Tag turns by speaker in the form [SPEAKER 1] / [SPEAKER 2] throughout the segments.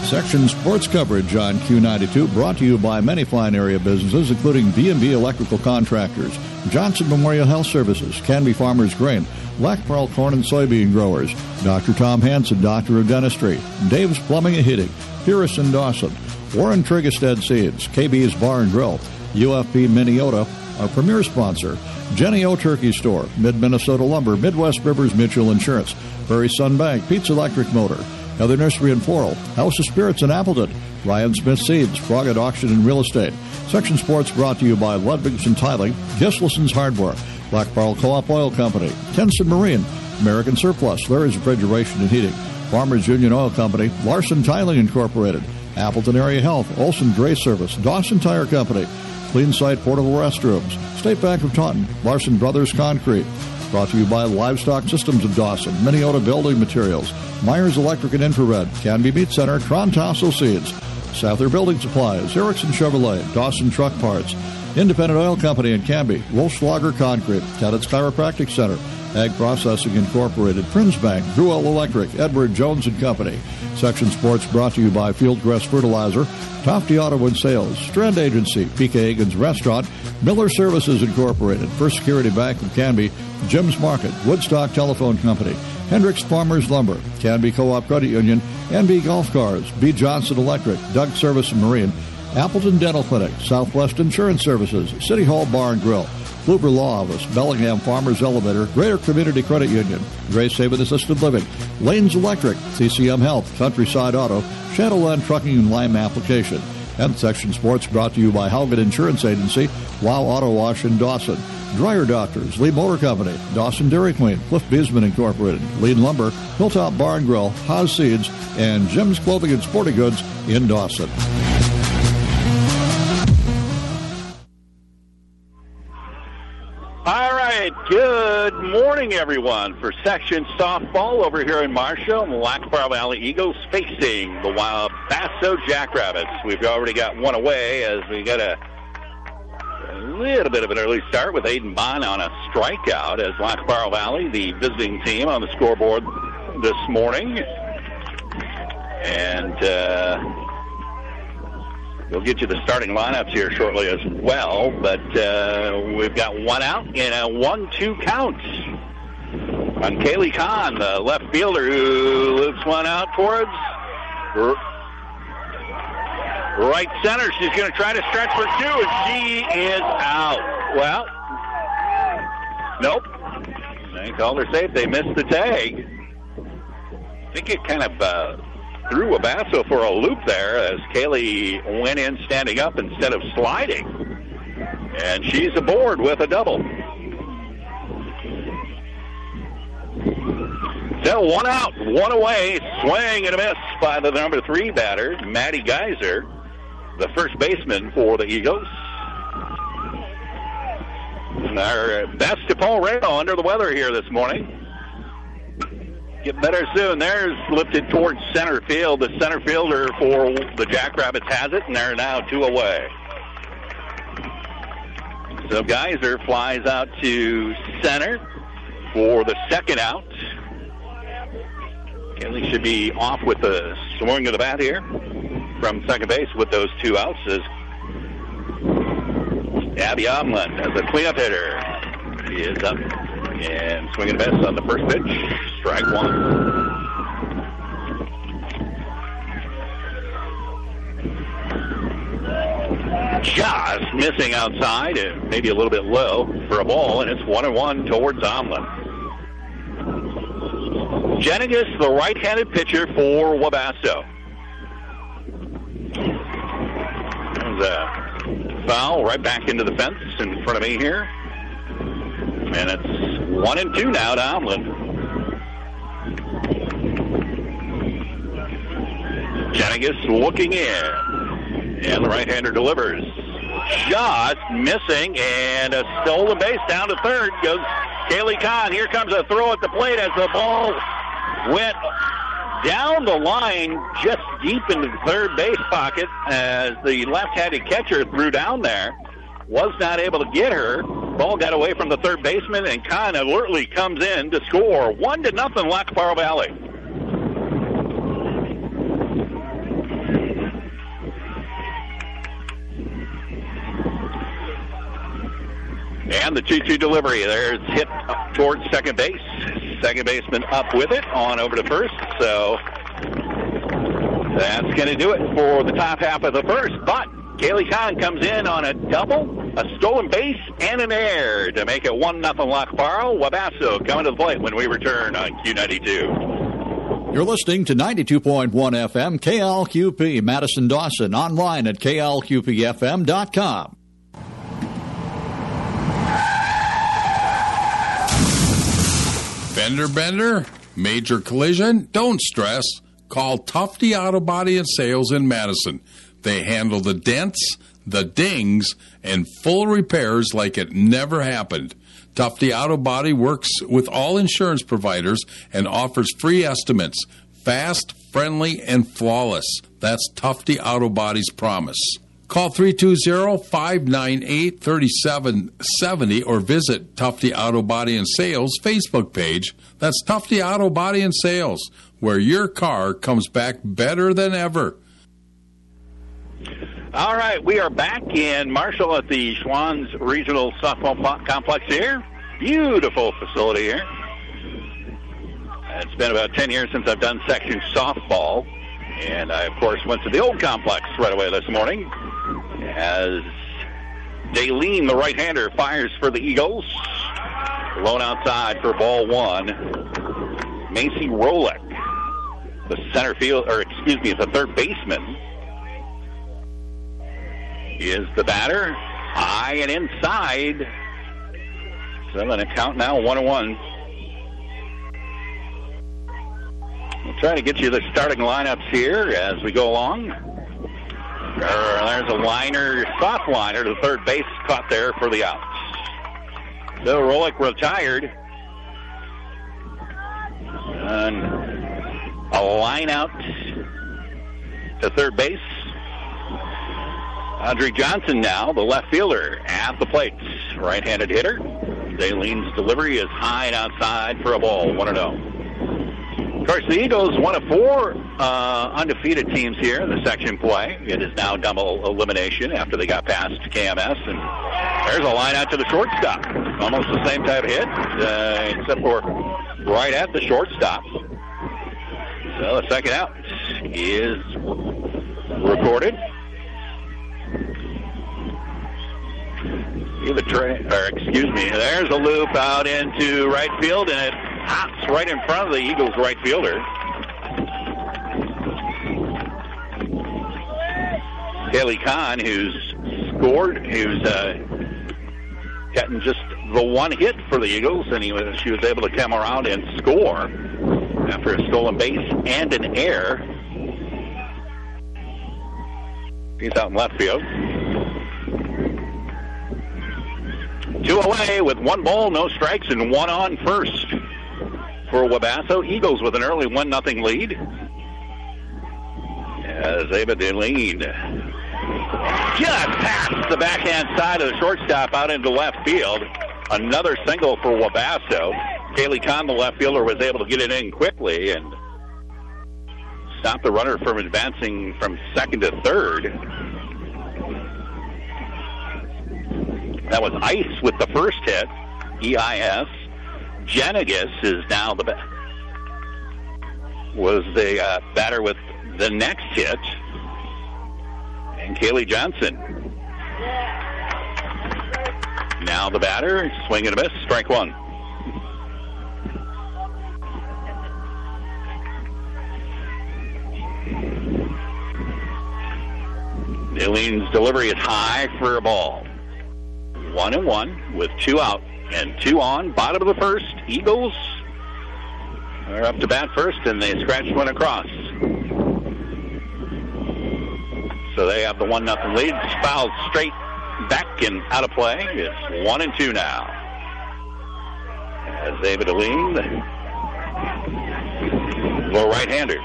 [SPEAKER 1] Section Sports coverage on Q92 brought to you by many fine area businesses, including B&B Electrical Contractors, Johnson Memorial Health Services, Canby Farmers Grain, Black Pearl Corn and Soybean Growers, Dr. Tom Hansen, Doctor of Dentistry, Dave's Plumbing and Heating, Purist and Dawson, Warren Trigestead Seeds, KB's Bar and Grill, UFP Minneota, our premier sponsor, Jenny O Turkey Store, Mid-Minnesota Lumber, Midwest Rivers Mutual Insurance, Prairie Sun Bank, Pete's Electric Motor, Heather Nursery and Floral, House of Spirits in Appleton, Ryan Smith Seeds, Froggatt Auction and Real Estate. Section Sports brought to you by Ludwigson Tiling, Gislison's Hardware, Black Pearl Co-op Oil Company, Tenson Marine, American Surplus, Larry's Refrigeration and Heating, Farmers Union Oil Company, Larson Tiling Incorporated, Appleton Area Health, Olson Dray Service, Dawson Tire Company, Clean Site Portable Restrooms, State Bank of Taunton, Larson Brothers Concrete. Brought to you by Livestock Systems of Dawson, Minneota Building Materials, Myers Electric and Infrared, Canby Meat Center, Tron Tassel Seeds, Souther Building Supplies, Erickson Chevrolet, Dawson Truck Parts, Independent Oil Company in Canby, Wolfschlager Concrete, Teddett's Chiropractic Center, Ag Processing Incorporated, Prince Bank, Gruel Electric, Edward Jones and Company. Section Sports brought to you by Fieldcrest Fertilizer, Tofty Auto and Sales, Strand Agency, PK Higgins Restaurant, Miller Services Incorporated, First Security Bank of Canby, Jim's Market, Woodstock Telephone Company, Hendricks Farmers Lumber, Canby Co-op Credit Union, NB Golf Cars, B. Johnson Electric, Doug Service and Marine, Appleton Dental Clinic, Southwest Insurance Services, City Hall Bar and Grill, Kluber Law Office, Bellingham Farmers Elevator, Greater Community Credit Union, Grace Haven Assisted Living, Lanes Electric, CCM Health, Countryside Auto, Shadowland Trucking and Lime Application. And Section Sports brought to you by Haugen Insurance Agency, Wow Auto Wash in Dawson, Dryer Doctors, Lee Motor Company, Dawson Dairy Queen, Cliff Beesman Incorporated, Lean Lumber, Hilltop Bar and Grill, Haas Seeds, and Jim's Clothing and Sporting Goods in Dawson.
[SPEAKER 2] All right, good morning, everyone. For section softball over here in Marshall, Black Pearl Valley Eagles facing the Wabasso Jackrabbits. We've already got one away as we got a little bit of an early start with Aiden Bond on a strikeout as Black Pearl Valley, the visiting team, on the scoreboard this morning. And we'll get you the starting lineups here shortly as well, but we've got one out in a 1-2 count on Kaylee Kahn, the left fielder, who lifts one out towards right center. She's going to try to stretch for two, and she is out. Well, nope. They called her safe. They missed the tag. I think it kind of threw Wabasso for a loop there as Kaylee went in standing up instead of sliding. And she's aboard with a double. So one out, one away, swing and a miss by the number 3 batter, Maddie Geyser, the first baseman for the Eagles. And our best to Paul Reno under the weather here this morning. Get better soon. There's lifted towards center field. The center fielder for the Jackrabbits has it, and they're now 2 away. So Geyser flies out to center for the second out. Kelly should be off with the swing of the bat here from second base with those 2 outs as Abby Omlin as a cleanup hitter. He is up and swinging a miss on the first pitch. Strike 1. Just missing outside and maybe a little bit low for a ball, and it's 1-1 towards Omlin. Jenigas, the right-handed pitcher for Wabasso. There's a foul right back into the fence in front of me here. And it's 1-2 now to Omlin. Jenigas looking in. And the right-hander delivers. Just missing, and a stolen base down to third goes Kaylee Kahn. Here comes a throw at the plate as the ball went down the line just deep into the third base pocket as the left-handed catcher threw down there. Was not able to get her. Ball got away from the third baseman, and Kahn alertly comes in to score. 1-0 Black Pearl Valley. the 2-2 delivery. There's hit up towards second base. Second baseman up with it on over to first. So that's going to do it for the top half of the first. But Kaylee Kahn comes in on a double, a stolen base, and an error to make it 1-0 Lockboro. Wabasso coming to the plate when we return on Q92.
[SPEAKER 1] You're listening to 92.1 FM KLQP Madison Dawson, online at klqpfm.com.
[SPEAKER 3] Fender bender? Major collision? Don't stress. Call Tufty Auto Body and Sales in Madison. They handle the dents, the dings, and full repairs like it never happened. Tufty Auto Body works with all insurance providers and offers free estimates. Fast, friendly, and flawless. That's Tufty Auto Body's promise. Call 320-598-3770 or visit Tufty Auto Body and Sales Facebook page. That's Tufty Auto Body and Sales, where your car comes back better than ever.
[SPEAKER 2] All right, we are back in Marshall at the Schwann's Regional Softball Complex here. Beautiful facility here. It's been about 10 years since I've done section softball, and I, of course, went to the old complex right away this morning as Daleen, the right-hander, fires for the Eagles. Lone outside for ball one. Macy Rolick, the the third baseman, is the batter. High and inside. So I'm going to count now 1-1. We'll try to get you the starting lineups here as we go along. There's a liner, soft liner to the third base, caught there for the outs. So Rolick retired. And a line out to third base. Audrey Johnson now, the left fielder, at the plate. Right-handed hitter. Daleen's delivery is high and outside for a ball, 1-0. Of course, the Eagles, one of four undefeated teams here in the section play. It is now double elimination after they got past KMS. And there's a line out to the shortstop. Almost the same type of hit, except for right at the shortstop. So the second out is recorded. There's a loop out into right field, and it hops right in front of the Eagles' right fielder. Kaylee Kahn, who's gotten just the one hit for the Eagles, and she was able to come around and score after a stolen base and an error. He's out in left field. 2 away with 1 ball, no strikes, and 1 on first for Wabasso. Eagles with an early 1-0 lead. As Ava Daleen just past the backhand side of the shortstop out into left field. Another single for Wabasso. Kaylee Kahn, the left fielder, was able to get it in quickly and stop the runner from advancing from second to third. That was Ice with the first hit, EIS. Jenigas is now the batter with the next hit. And Kaylee Johnson now the batter. Swing and a miss, strike one. Daleen's delivery is high for a ball. 1-1 with 2 out and 2 on. Bottom of the first. Eagles are up to bat first, and they scratched one across. So they have the 1-0 lead. Fouled straight back and out of play. It's 1-2 now. As David Daleen, the right-hander.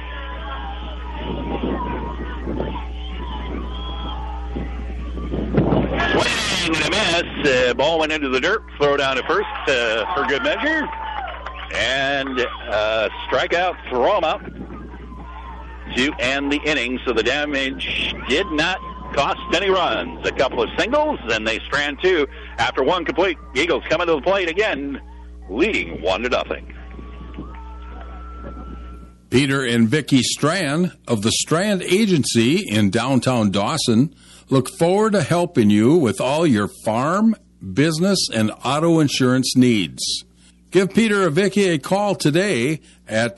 [SPEAKER 2] Swing and a miss. Ball went into the dirt. Throw down to first for good measure. And strikeout, throw him up to end the inning. So the damage did not cost any runs. A couple of singles, and they strand 2 After one complete, Eagles coming to the plate again, leading 1-0.
[SPEAKER 3] Peter and Vicki Strand of the Strand Agency in downtown Dawson look forward to helping you with all your farm, business, and auto insurance needs. Give Peter or Vicki a call today at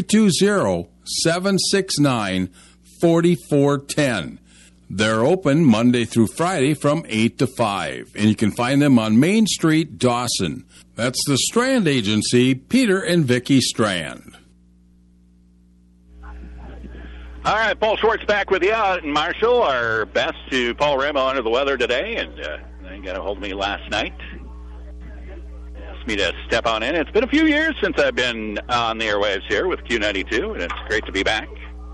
[SPEAKER 3] 320-769-4410. They're open Monday through Friday from 8 to 5, and you can find them on Main Street, Dawson. That's the Strand Agency, Peter and Vicki Strand.
[SPEAKER 2] All right, Paul Schwartz back with you out in Marshall. Our best to Paul Ramo under the weather today, and they got a hold of me last night. Asked me to step on in. It's been a few years since I've been on the airwaves here with Q92, and it's great to be back.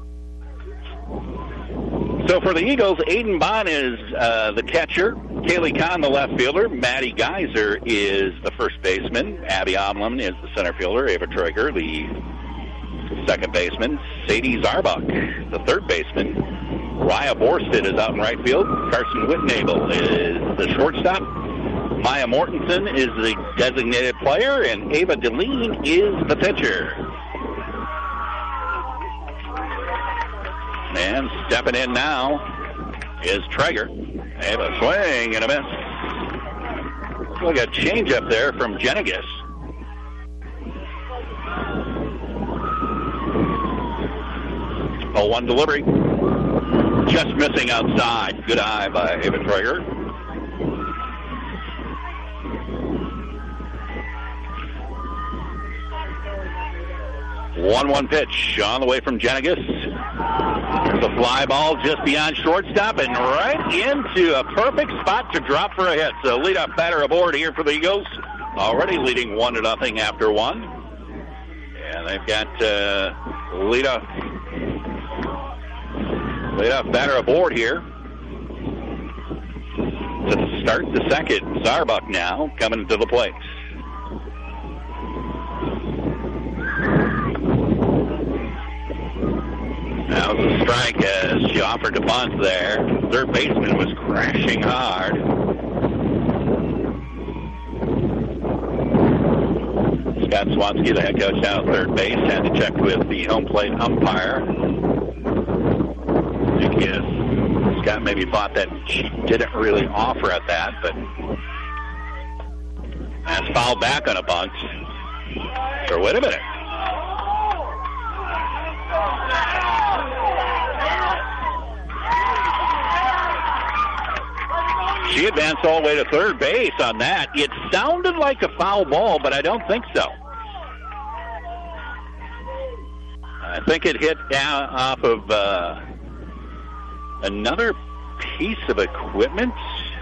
[SPEAKER 2] So for the Eagles, Aiden Bond is the catcher. Kaylee Kahn, the left fielder. Maddie Geiser is the first baseman. Abby Omlin is the center fielder. Ava Traeger, the second baseman. Sadie Zarbach, the third baseman. Raya Borstead is out in right field. Carson Whitnable is the shortstop. Maya Mortensen is the designated player, and Ava Deline is the pitcher. And stepping in now is Traeger. They have a swing and a miss. Looks like a changeup there from Jenigas. Oh, one delivery. Just missing outside. Good eye by Ava Traeger. One pitch on the way from Jenigas. There's a fly ball just beyond shortstop and right into a perfect spot to drop for a hit. So leadoff batter aboard here for the Eagles. Already leading 1-0 after one. And they've got leadoff batter aboard here to start the second. Zarbach now coming to the plate. That was a strike as she offered to bunt there. Third baseman was crashing hard. Scott Swansky, the head coach down at third base, had to check with the home plate umpire. I think Scott maybe thought that she didn't really offer at that, but that's fouled back on a bunt. So wait a minute. She advanced all the way to third base on that. It sounded like a foul ball, but I don't think so. I think it hit down off of another piece of equipment.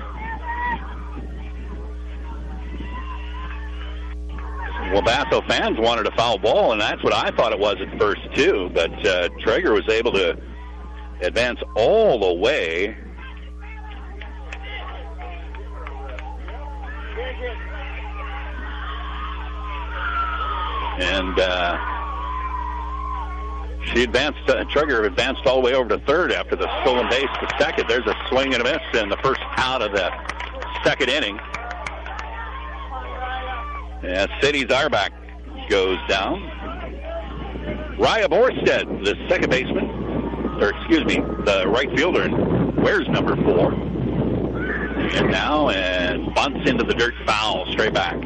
[SPEAKER 2] Wabasso fans wanted a foul ball, and that's what I thought it was at first, too. But Traeger was able to advance all the way. And she advanced, Traeger advanced all the way over to third after the stolen base to second. There's a swing and a miss in the first out of the second inning. And Sadie Zarbach goes down. Raya Borstead, the second baseman, the right fielder, and wears number 4. And now, and bunts into the dirt, foul, straight back.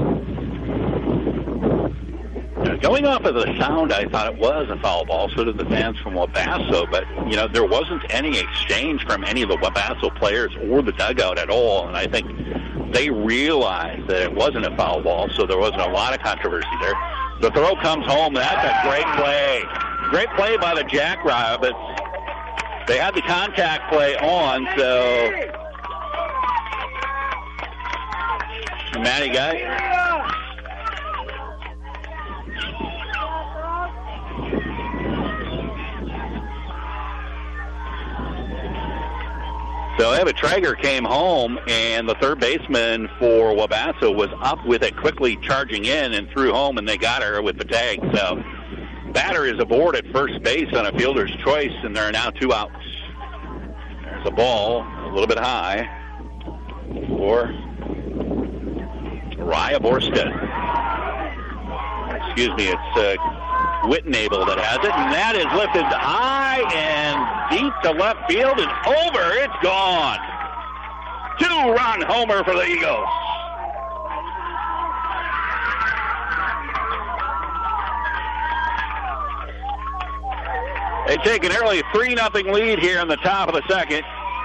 [SPEAKER 2] Going off of the sound, I thought it was a foul ball. So did the fans from Wabasso. But, there wasn't any exchange from any of the Wabasso players or the dugout at all. And I think they realized that it wasn't a foul ball, so there wasn't a lot of controversy there. The throw comes home. That's a great play. Great play by the Jackrabbits. They had the contact play on, so Matty Guy. So Eva Traeger came home, and the third baseman for Wabasso was up with it, quickly charging in and threw home, and they got her with the tag. So batter is aboard at first base on a fielder's choice, and there are now 2 outs. There's a ball a little bit high for Raya Borska. Excuse me, it's Whitnable that has it, and that is lifted high and deep to left field and over. It's gone. 2-run homer for the Eagles. They take an early 3-0 lead here in the top of the second.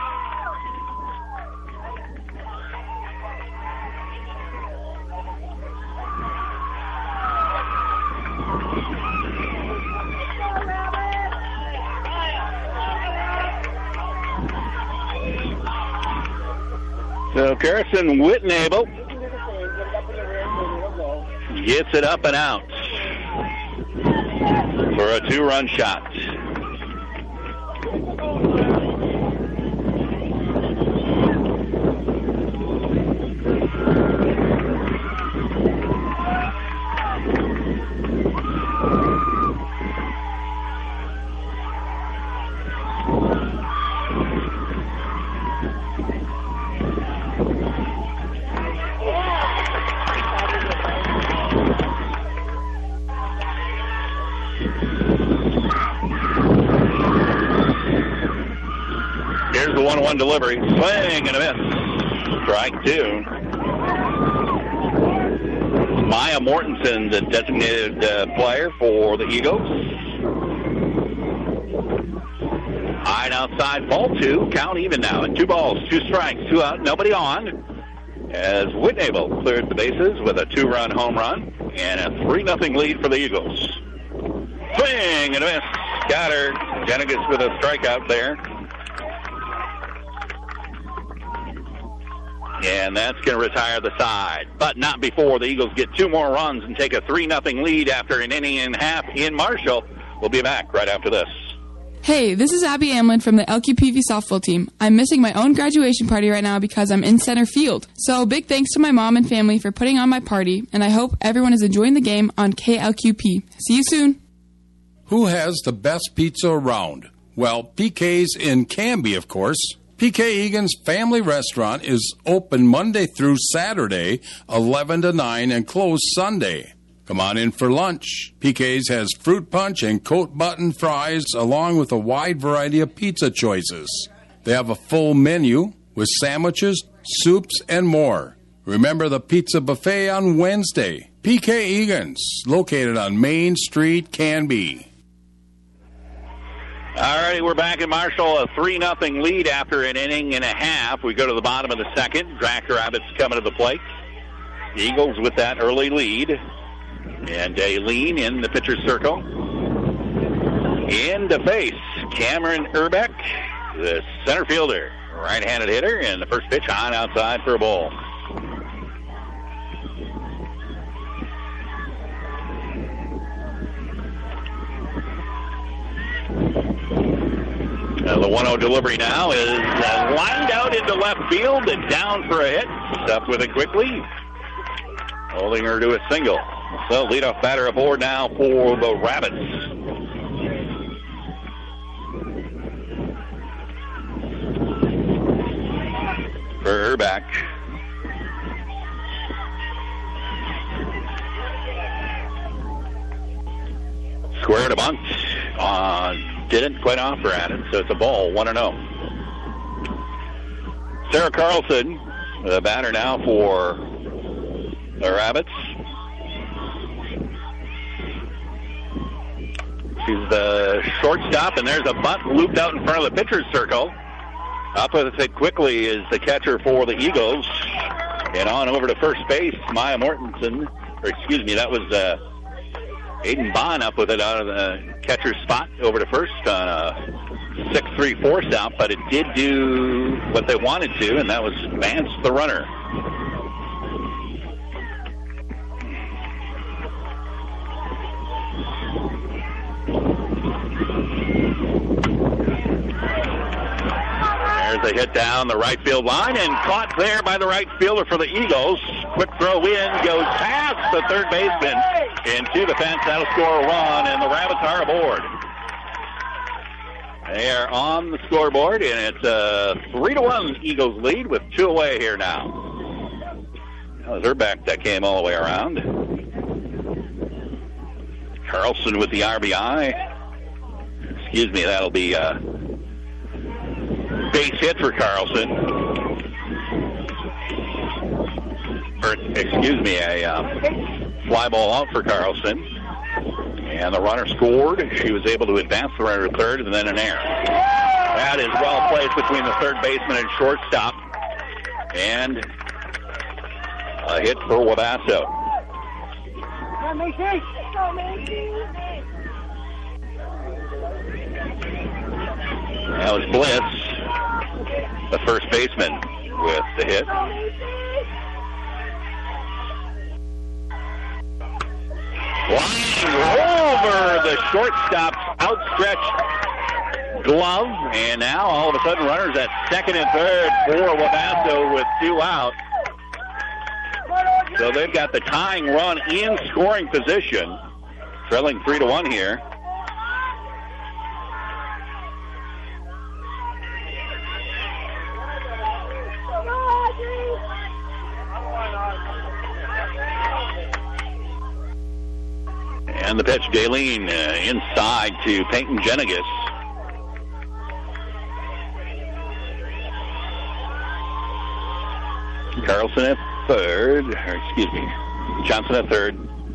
[SPEAKER 2] So Carson Whitnable gets it up and out for a 2-run shot. Here's the 1-1 delivery. Swing and a miss. Strike 2. Maya Mortensen, the designated player for the Eagles. High and outside, ball 2. Count even now. And 2 balls, 2 strikes, 2 out, nobody on. As Whitnable cleared the bases with a 2-run home run and a 3-0 lead for the Eagles. Swing and a miss. Got her. Jenigas with a strikeout there. And that's going to retire the side. But not before the Eagles get 2 more runs and take a 3-0 lead after an inning and a half in Marshall. We'll be back right after this.
[SPEAKER 4] Hey, this is Abby Amlin from the LQPV softball team. I'm missing my own graduation party right now because I'm in center field. So big thanks to my mom and family for putting on my party, and I hope everyone is enjoying the game on KLQP. See you soon.
[SPEAKER 3] Who has the best pizza around? Well, PK's in Canby, of course. PK Egan's Family Restaurant is open Monday through Saturday, 11 to 9, and closed Sunday. Come on in for lunch. PK's has fruit punch and coat button fries, along with a wide variety of pizza choices. They have a full menu with sandwiches, soups, and more. Remember the pizza buffet on Wednesday. PK Egan's, located on Main Street, Canby.
[SPEAKER 2] All righty, we're back in Marshall, a 3-0 lead after an inning and a half. We go to the bottom of the second. Jackrabbits coming to the plate. The Eagles with that early lead. And Aileen in the pitcher's circle. In to face Cameron Urbeck, the center fielder. Right-handed hitter, and the first pitch on outside for a ball. The 1-0 delivery now is lined out into left field and down for a hit. Up with it quickly. Holding her to a single. So leadoff batter aboard now for the Rabbits. For Urbeck. Square to bunt. Didn't quite offer at it, so it's a ball, 1-0. Sarah Carlson, the batter now for the Rabbits. She's the shortstop, and there's a bunt looped out in front of the pitcher's circle. Up with it quickly is the catcher for the Eagles. And on over to first base, Maya Mortensen. Or excuse me, that was Aiden Bond up with it out of the catcher's spot over to first on a 6-3 force out, but it did do what they wanted to, and that was advance the runner. There's a hit down the right field line and caught there by the right fielder for the Eagles. Quick throw in, goes past the third baseman into the fence. That'll score a run, and the Rabbits are aboard. They are on the scoreboard, and it's a 3-1 Eagles lead with 2 away here now. That was Herbeck that came all the way around. Carlson with the RBI. Excuse me, that'll be a base hit for Carlson. Or, excuse me, a fly ball out for Carlson. And the runner scored. She was able to advance the runner to third and then an error. That is well placed between the third baseman and shortstop. And a hit for Wabasso. That was Bliss, the first baseman, with the hit. Flying over the shortstop's outstretched glove, and now all of a sudden runners at second and third for Wabasso with 2 out. So they've got the tying run in scoring position, trailing 3-1 here. And the pitch, Daleen inside to Peyton Jenigas. Carlson at third, Johnson at third.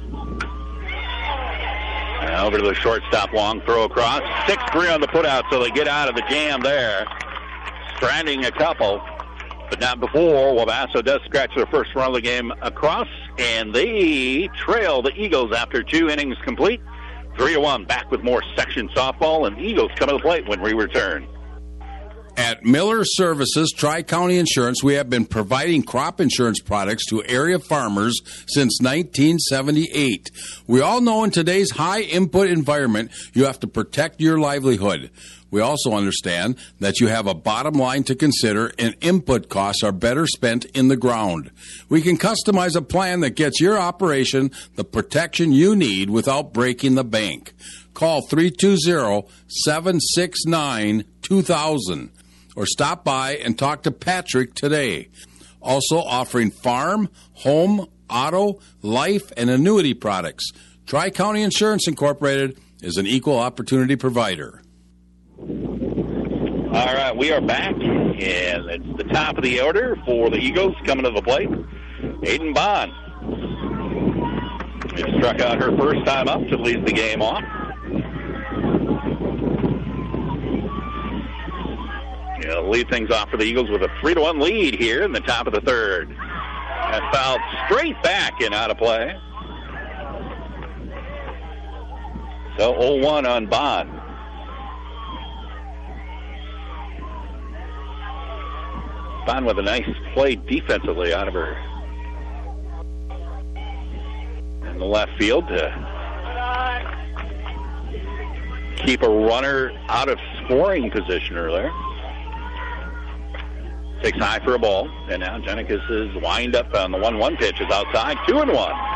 [SPEAKER 2] Over to the shortstop, long throw across. 6-3 on the putout, so they get out of the jam there. Stranding a couple, but not before. Wabasso does scratch their first run of the game across, and they trail the Eagles after 2 innings complete. 3-1, back with more section softball, and the Eagles come to the plate when we return.
[SPEAKER 3] At Miller Services, Tri-County Insurance, we have been providing crop insurance products to area farmers since 1978. We all know in today's high-input environment, you have to protect your livelihood. We also understand that you have a bottom line to consider, and input costs are better spent in the ground. We can customize a plan that gets your operation the protection you need without breaking the bank. Call 320-769-2000 or stop by and talk to Patrick today. Also offering farm, home, auto, life, and annuity products. Tri-County Insurance Incorporated is an equal opportunity provider.
[SPEAKER 2] All right, we are back, and it's the top of the order for the Eagles coming to the plate. Aiden Bond has struck out her first time up to lead the game off. It'll lead things off for the Eagles with a 3-1 lead here in the top of the third. That fouled straight back and out of play. So 0-1 on Bond. Bond with a nice play defensively out of her in the left field to keep a runner out of scoring position earlier. Takes high for a ball, and now Jenigas' wind up on the 1-1 pitch is outside, 2-1.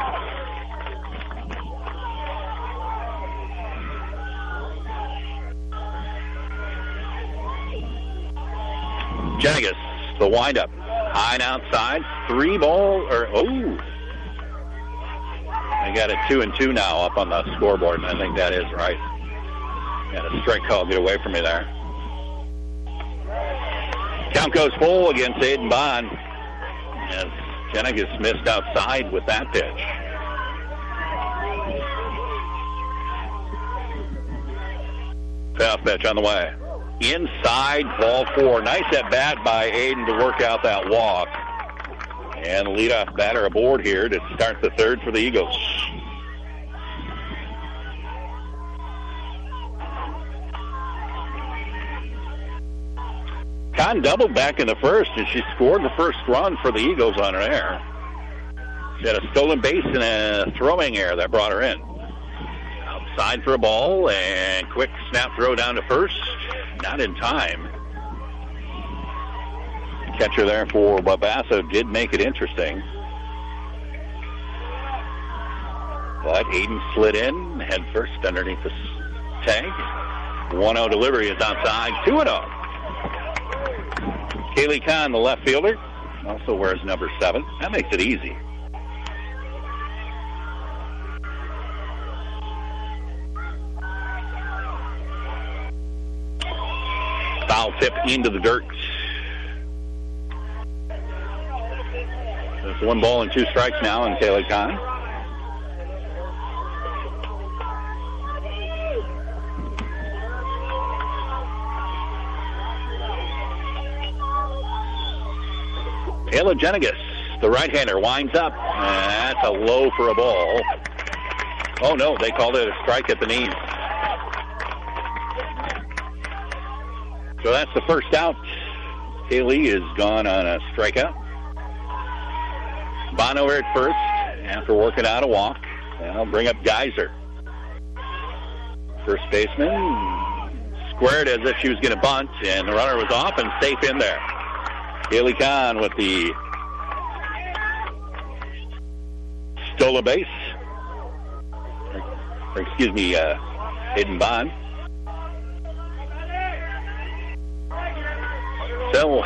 [SPEAKER 2] Jenigas, the wind up, high and outside, 3 ball, I got it 2-2 now up on the scoreboard, and I think that is right. Got a strike call, get away from me there. Count goes full against Aiden Bond as Jenigas missed outside with that pitch. Payoff pitch on the way. Inside, ball 4. Nice at bat by Aiden to work out that walk. And the leadoff batter aboard here to start the third for the Eagles. Kahn doubled back in the first, and she scored the first run for the Eagles on an error. She had a stolen base and a throwing error that brought her in. Outside for a ball, and quick snap throw down to first. Not in time. Catcher there for Wabasso did make it interesting. But Aiden slid in, head first underneath the tag. 1-0 delivery is outside, 2-0. Kaylee Kahn, the left fielder, also wears number 7. That makes it easy. Foul tip into the dirt. It's 1 ball and 2 strikes now on Kaylee Kahn. Kayla Jenigas, the right-hander, winds up. That's a low for a ball. Oh, no, they called it a strike at the knees. So that's the first out. Kaylee is gone on a strikeout. Bonover at first after working out a walk. And I'll bring up Geyser. First baseman squared as if she was going to bunt, and the runner was off and safe in there. Kaylee Kahn with the stolen base. Or excuse me, Hayden Bond. So,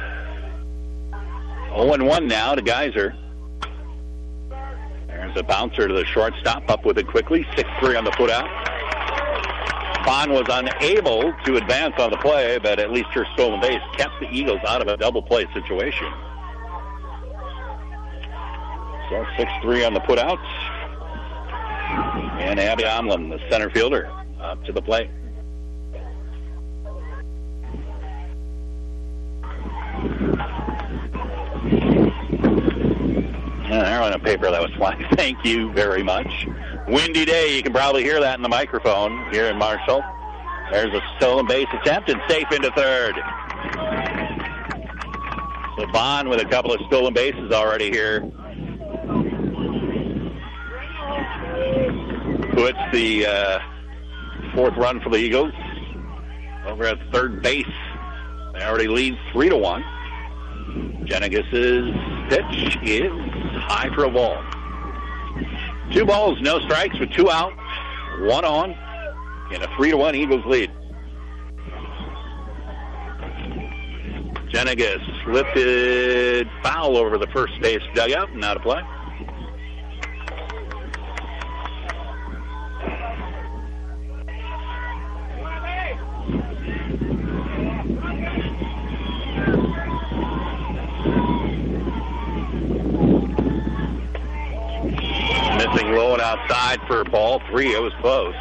[SPEAKER 2] 0-1 now to Geyser. There's a bouncer to the shortstop, up with it quickly. 6-3 on the foot out. Bond was unable to advance on the play, but at least her stolen base kept the Eagles out of a double play situation. So 6-3 on the put out. And Abby Omlin, the center fielder, up to the plate. They're on a paper that was flying. Thank you very much. Windy day. You can probably hear that in the microphone here in Marshall. There's a stolen base attempt and safe into third. So Bond with a couple of stolen bases already here. Puts the fourth run for the Eagles over at third base. They already lead 3-1. Jenigas' pitch is high for a ball. 2 balls, no strikes with 2 out, 1 on, and a 3-1 Eagles lead. Jenigas lifted foul over the first base dugout and out of play. Missing low and outside for ball 3. It was close.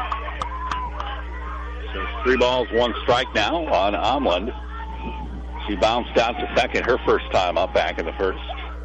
[SPEAKER 2] So 3 balls, 1 strike now on Omlund. She bounced out to second her first time up back in the first.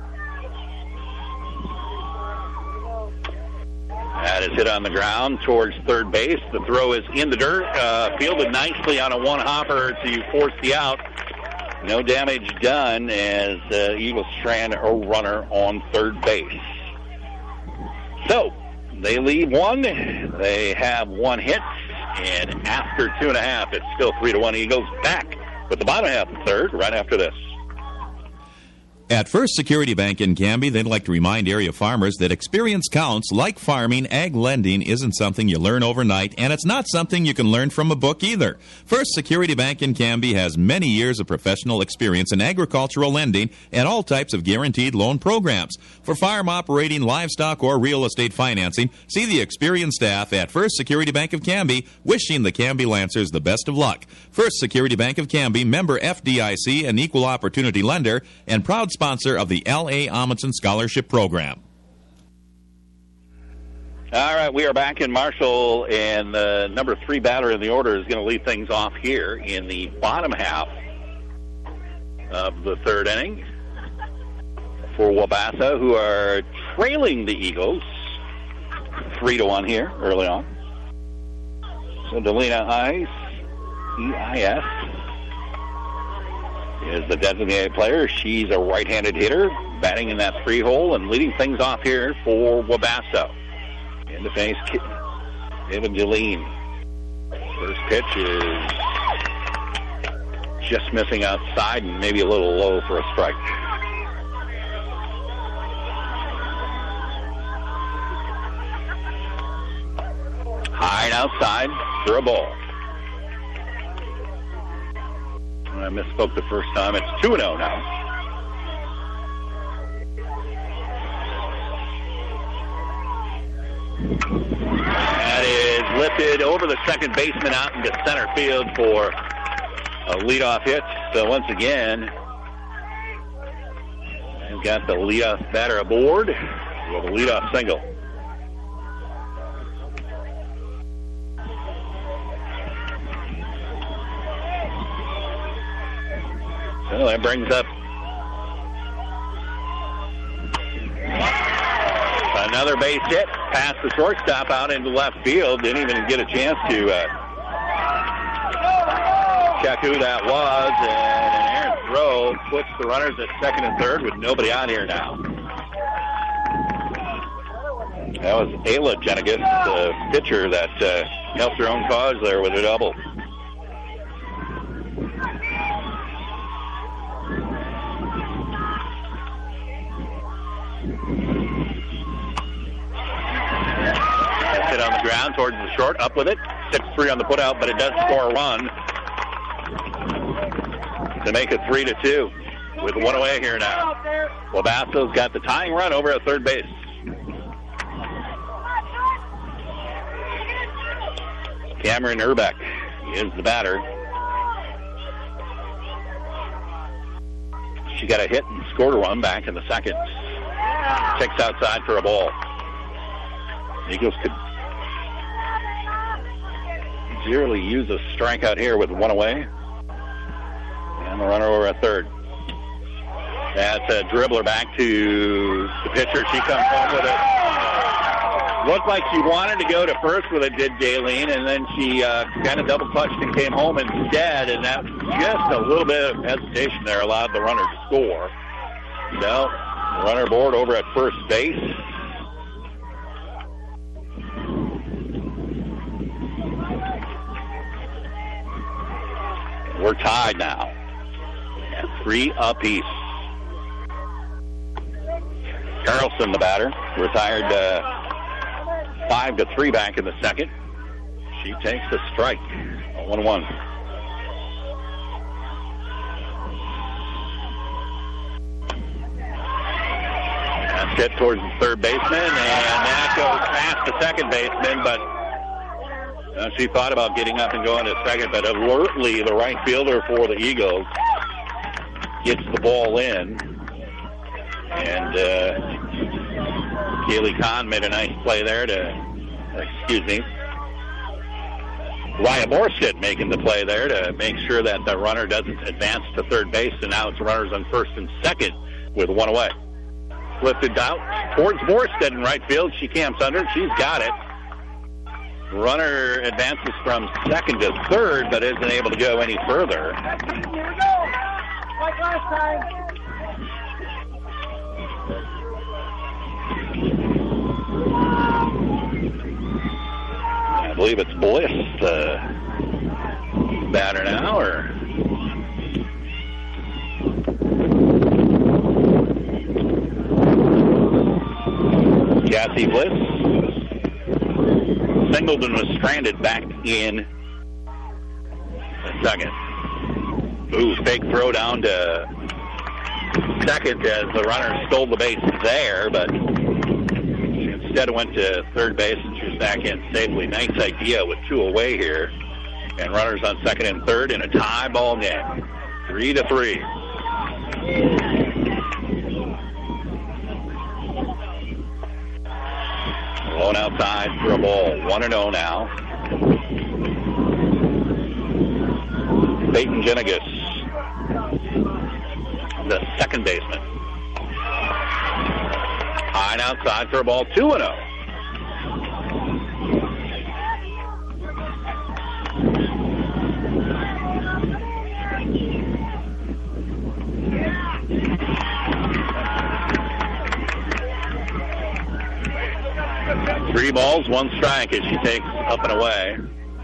[SPEAKER 2] That is hit on the ground towards third base. The throw is in the dirt. Fielded nicely on a one-hopper to force the out. No damage done as Eagles strand a runner on third base. So, they lead 1. They have 1 hit. And after 2.5, it's still 3-1 Eagles. Back with the bottom half of the third right after this.
[SPEAKER 5] At First Security Bank in Canby, they'd like to remind area farmers that experience counts. Like farming, ag lending isn't something you learn overnight, and it's not something you can learn from a book either. First Security Bank in Canby has many years of professional experience in agricultural lending and all types of guaranteed loan programs. For farm operating, livestock, or real estate financing, see the experienced staff at First Security Bank of Canby, wishing the Canby Lancers the best of luck. First Security Bank of Canby, member FDIC, an equal opportunity lender, and proud sponsor of the L.A. Amundsen Scholarship Program.
[SPEAKER 2] All right, we are back in Marshall, and the number 3 batter in the order is going to lead things off here in the bottom half of the third inning for Wabasa, who are trailing the Eagles 3-1 here early on. So Delina EIS is the designated player. She's a right-handed hitter, batting in that 3-hole and leading things off here for Wabasso. In the face, Evangeline. First pitch is just missing outside and maybe a little low for a strike. High and outside for a ball. I misspoke the first time. It's 2-0 now. That is lifted over the second baseman out into center field for a leadoff hit. So once again, they've got the leadoff batter aboard with a leadoff single. So that brings up another base hit past the shortstop out into left field. Didn't even get a chance to check who that was. And an errant throw puts the runners at second and third with nobody on here now. That was Ayla Jenigas, the pitcher that helped her own cause there with a double. Hit on the ground towards the short, up with it. 6-3 on the putout, but it does score a run to make it 3-2 with one away here now. Wabasso's got the tying run over at third base. Cameron Urbeck is the batter. She got a hit and scored a run back in the second. Takes outside for a ball. Eagles could easily use a strikeout here with one away. And the runner over at third. That's a dribbler back to the pitcher. She comes home with it. Looked like she wanted to go to first with it, did Jaylene, and then she kind of double clutched and came home instead, and that just a little bit of hesitation there allowed the runner to score. So, runner aboard over at first base. We're tied now at 3 apiece. Carlson, the batter, retired 5-3 back in the second. She takes a strike. 1-1. That's hit towards the third baseman, and that goes past the second baseman, but she thought about getting up and going to second, but alertly the right fielder for the Eagles gets the ball in. And Kaylee Kahn made a nice play there Raya Morstead making the play there to make sure that the runner doesn't advance to third base, and now it's runners on first and second with one away. Lifted out towards Morstead in right field. She camps under it. She's got it. Runner advances from second to third, but isn't able to go any further.
[SPEAKER 6] Here we go. Like last time.
[SPEAKER 2] I believe it's Bliss, the batter now, or Cassie Bliss. Singleton was stranded back in the second. Ooh, fake throw down to second as the runner stole the base there, but she instead went to third base and she was back in safely. Nice idea with two away here. And runners on second and third in a tie ball game. 3-3. Blown outside for a ball. 1-0 now. Peyton Jenigas, the second baseman. High and outside for a ball. 2-0. Three balls, one strike as she takes up and away.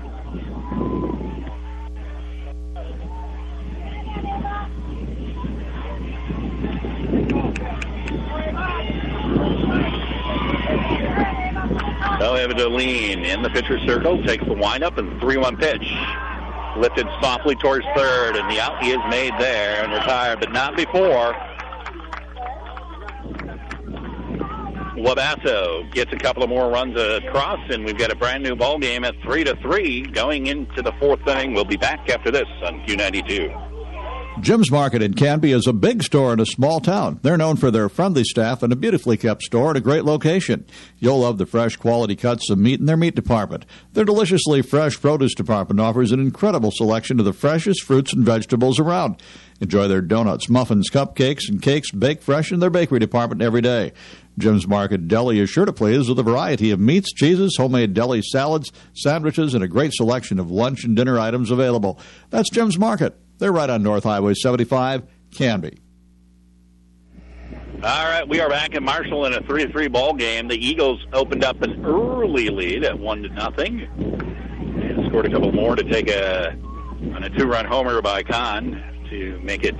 [SPEAKER 2] So Eva Deline in the pitcher's circle, takes the windup and 3-1 pitch. Lifted softly towards third, and the out he is made there and retired, but not before. Wabasso gets a couple of more runs across, and we've got a brand new ball game at 3-3 going into the fourth inning. We'll be back after this on Q92.
[SPEAKER 1] Jim's Market in Canby is a big store in a small town. They're known for their friendly staff and a beautifully kept store at a great location. You'll love the fresh quality cuts of meat in their meat department. Their deliciously fresh produce department offers an incredible selection of the freshest fruits and vegetables around. Enjoy their donuts, muffins, cupcakes, and cakes baked fresh in their bakery department every day. Jim's Market Deli is sure to please with a variety of meats, cheeses, homemade deli salads, sandwiches, and a great selection of lunch and dinner items available. That's Jim's Market. They're right on North Highway 75, Canby.
[SPEAKER 2] All right, we are back in Marshall in a 3-3 ball game. The Eagles opened up an early lead at 1-0 and scored a couple more to take on a 2-run homer by Kahn to make it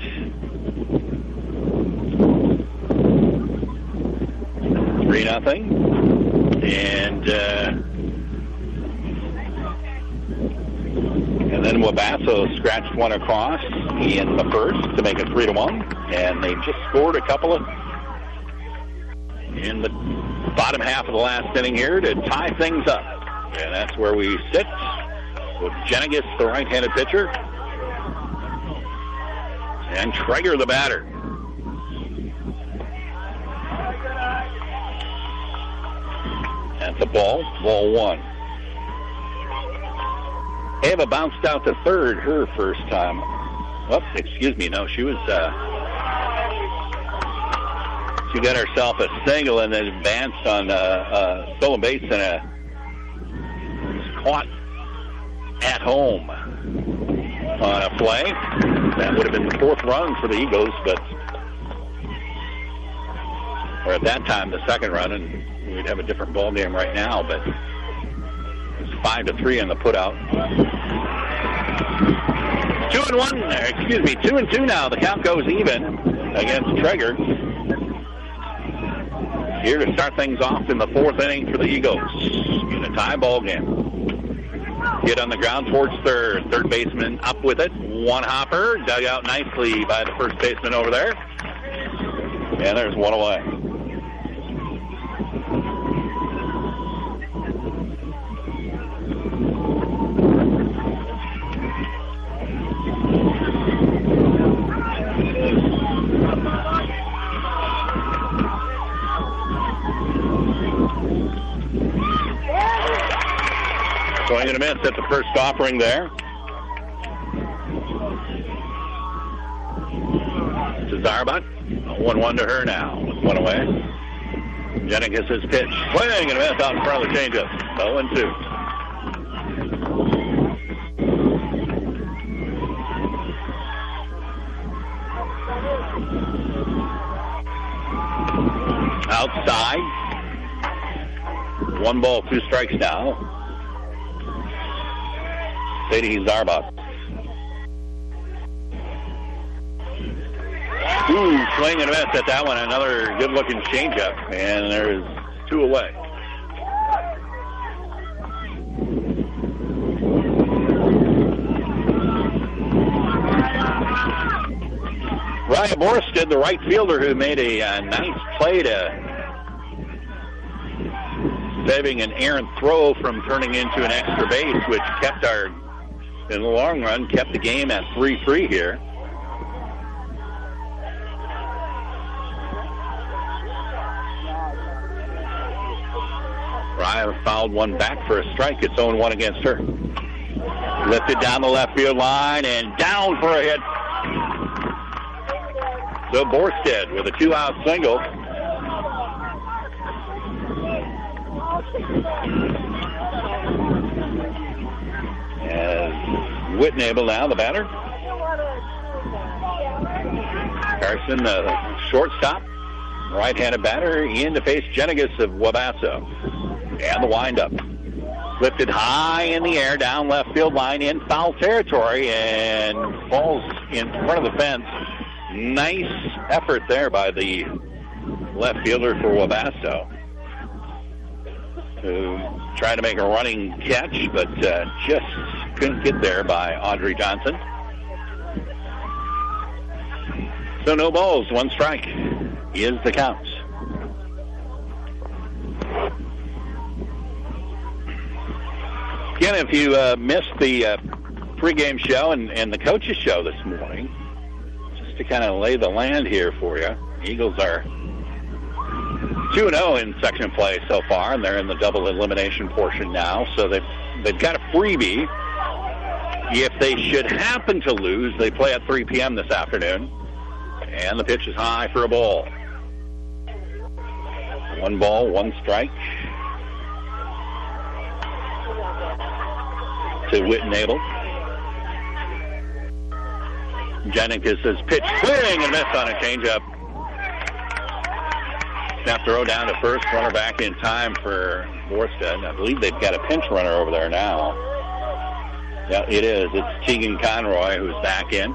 [SPEAKER 2] 3-0. And then Wabasso scratched one across in the first to make it 3-1. And they just scored a couple of in the bottom half of the last inning here to tie things up. And that's where we sit with Jenigus, the right-handed pitcher, and Traeger, the batter. That's a ball 1. Ava bounced out to third her first time. Oh, excuse me, no, she got herself a single and then advanced on stolen base and was caught at home on a play. That would have been the fourth run for the Eagles, or at that time the second run, and we'd have a different ball game right now, but it's 5-3 on the putout. 2-2 now. The count goes even against Traeger. Here to start things off in the fourth inning for the Eagles in a tie ball game. Get on the ground towards third. Third baseman up with it. One hopper. Dug out nicely by the first baseman over there. And there's one away. Swing and a miss at the first offering there. To Zarbot. 1-1 to her now with one away. Jenigus his pitch. Swing and a miss out in front of the changeup. 0-2. Outside. 1 ball, 2 strikes now. Sadie Zarbot. Swing and a miss at that one. Another good-looking changeup, and there's 2 away. Ryan Borsted, the right fielder, who made a nice play to saving an errant throw from turning into an extra base, which kept in the long run, kept the game at 3-3 here. Ryan fouled one back for a strike. It's 0-1 against her. Lifted down the left field line and down for a hit. So Borsted with a 2-out single. As Whitnable now, the batter. Carson, the shortstop, right-handed batter, in to face Jenigus of Wabasso. And the windup. Lifted high in the air, down left field line, in foul territory, and falls in front of the fence. Nice effort there by the left fielder for Wabasso, who tried to make a running catch, but just couldn't get there by Audrey Johnson. So no balls, 1 strike is the count. Again, if you missed the pregame show and the coaches show this morning, just to kind of lay the land here for you, Eagles are 2-0 in section play so far, and they're in the double elimination portion now, so they've got a freebie. If they should happen to lose, they play at 3 p.m. this afternoon, and the pitch is high for a ball. 1 ball, 1 strike to Whitnable. Jennings is pitch swing and miss on a changeup. Snap throw down to first, runner back in time for Borstad. I believe they've got a pinch runner over there now. Yeah, it is. It's Tegan Conroy who's back in.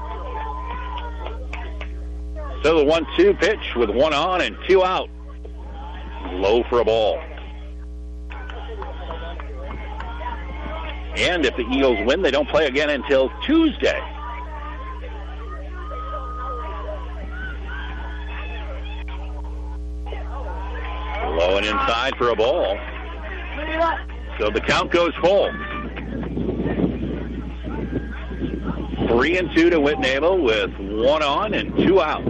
[SPEAKER 2] So the 1-2 pitch with 1 on and 2 out. Low for a ball. And if the Eagles win, they don't play again until Tuesday. Low and inside for a ball. So the count goes full. 3-2 to Whitnable with 1 on and 2 out.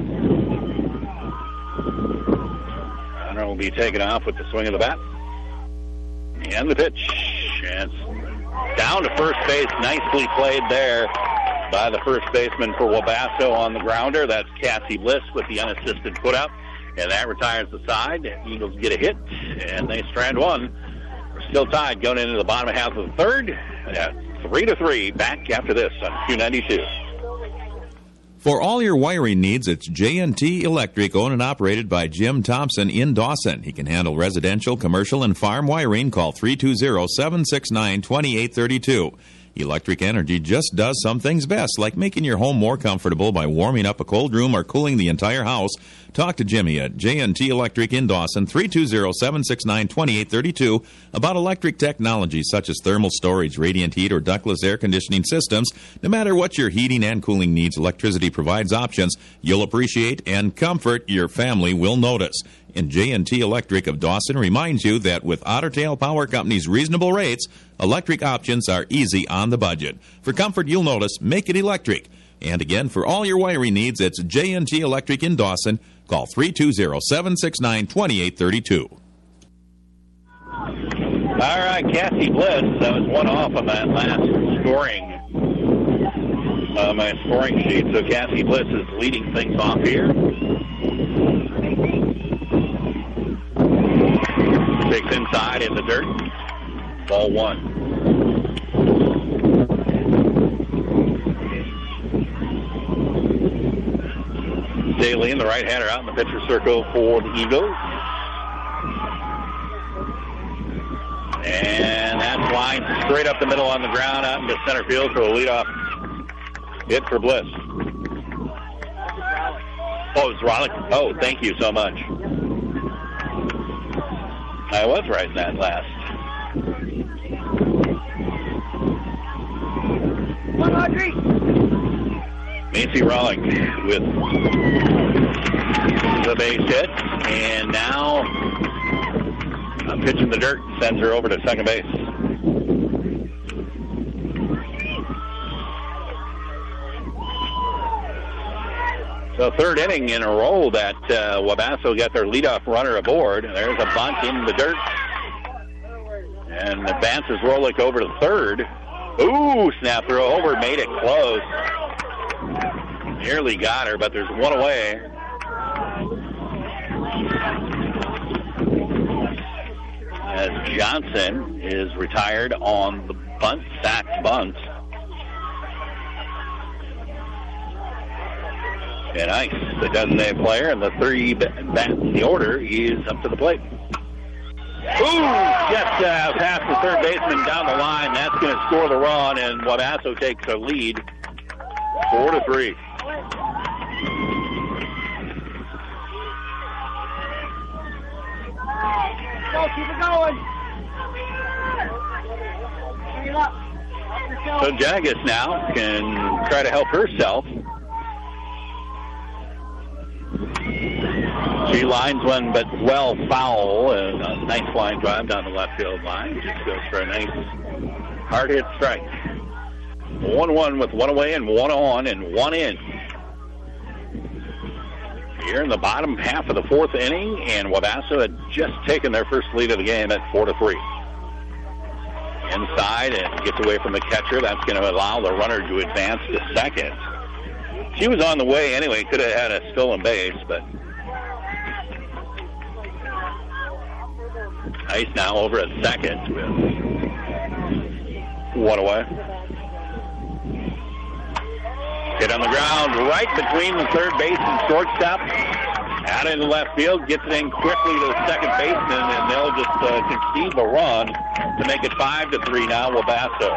[SPEAKER 2] Hunter will be taken off with the swing of the bat. And the pitch. And it's down to first base. Nicely played there by the first baseman for Wabasso on the grounder. That's Cassie Bliss with the unassisted put-out. And that retires the side. The Eagles get a hit, and they strand 1. We're still tied going into the bottom half of the third. 3-3. Back after this on Q92.
[SPEAKER 5] For all your wiring needs, it's J&T Electric, owned and operated by Jim Thompson in Dawson. He can handle residential, commercial, and farm wiring. Call 320-769-2832. Electric energy just does some things best, like making your home more comfortable by warming up a cold room or cooling the entire house. Talk to Jimmy at J&T Electric in Dawson, 320-769-2832, about electric technology such as thermal storage, radiant heat, or ductless air conditioning systems. No matter what your heating and cooling needs, electricity provides options you'll appreciate and comfort your family will notice. And J&T Electric of Dawson reminds you that with Otter Tail Power Company's reasonable rates, electric options are easy on the budget. For comfort you'll notice, make it electric. And again, for all your wiring needs, it's J&T Electric in Dawson. Call 320-769-2832.
[SPEAKER 2] All right, Cassie Bliss. That was 1 off on that last scoring. My scoring sheet. So Cassie Bliss is leading things off here. Takes inside in the dirt. Ball 1. Daly in the right-hander out in the pitcher circle for the Eagles. And that line straight up the middle on the ground out into center field for a leadoff hit for Bliss. Oh, it's Rollick. Oh, thank you so much. I was right in that last. Macy Rollick with the base hit. And now a pitch in the dirt sends her over to second base. So third inning in a row that Wabasso got their leadoff runner aboard. There's a bunt in the dirt. And advances Rollick over to third. Ooh, snap throw over, made it close. Nearly got her, but there's 1 away. As Johnson is retired on the bunt, sacked bunt. And Ice, the designated player, and the 3 bat in the order, is up to the plate. Ooh, just past the third baseman down the line. That's going to score the run, and Wabasso takes a lead, 4-3.
[SPEAKER 6] Go, keep it going. Bring it up.
[SPEAKER 2] So Jagus now can try to help herself. She lines one, but well foul. And a nice flying drive down the left field line. Just goes for a nice hard hit strike. 1-1 with one away and one on and one in. Here in the bottom half of the fourth inning, and Wabasco had just taken their first lead of the game at 4-3. Inside and gets away from the catcher. That's going to allow the runner to advance to second. She was on the way anyway. Could have had a stolen base, but Ice now over at second with one away. Hit on the ground right between the third base and shortstop. Out into left field, gets it in quickly to the second baseman, and they'll just concede the run to make it 5-3 now, Wabasco.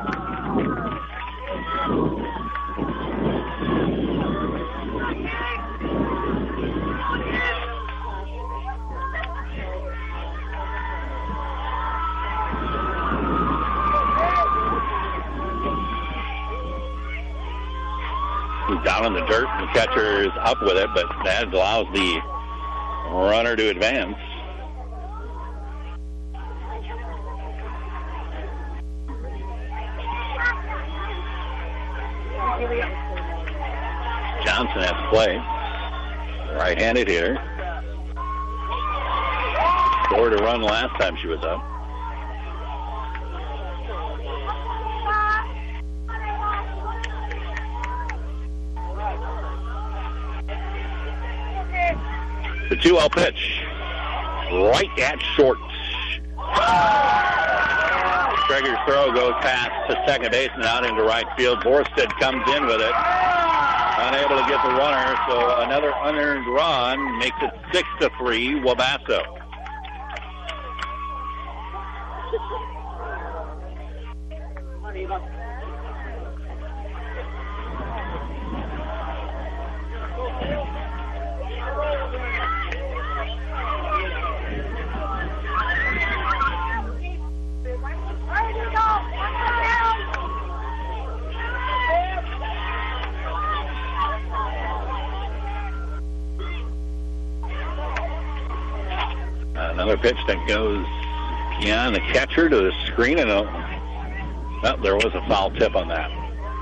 [SPEAKER 2] Down in the dirt, and the catcher is up with it, but that allows the runner to advance. Johnson has to play. Right-handed hitter. Scored a run last time she was up. The 2-0 pitch. Right at short. Traeger's throw goes past the second base and out into right field. Borstead comes in with it. Unable to get the runner, so another unearned run makes it 6-3, Wabasco. Another pitch that goes beyond the catcher to the screen, and there was a foul tip on that.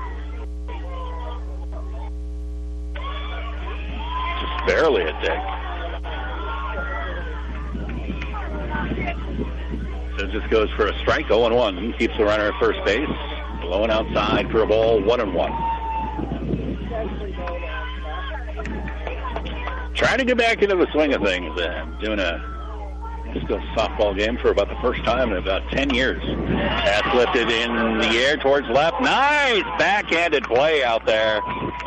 [SPEAKER 2] Just barely a dig. So it just goes for a strike, 0-1. Keeps the runner at first base. Blowing outside for a ball, 1-1. Trying to get back into the swing of things. Doing a still softball game for about the first time in about 10 years. That's lifted in the air towards left. Nice backhanded play out there.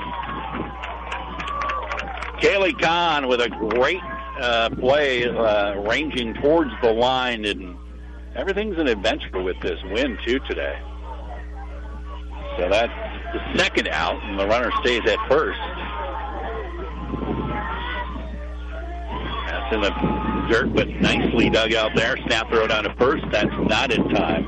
[SPEAKER 2] Kaylee Kahn with a great play ranging towards the line, and everything's an adventure with this win too today. So that's the second out, and the runner stays at first. That's in the dirt, but nicely dug out there. Snap throw down to first. That's not in time.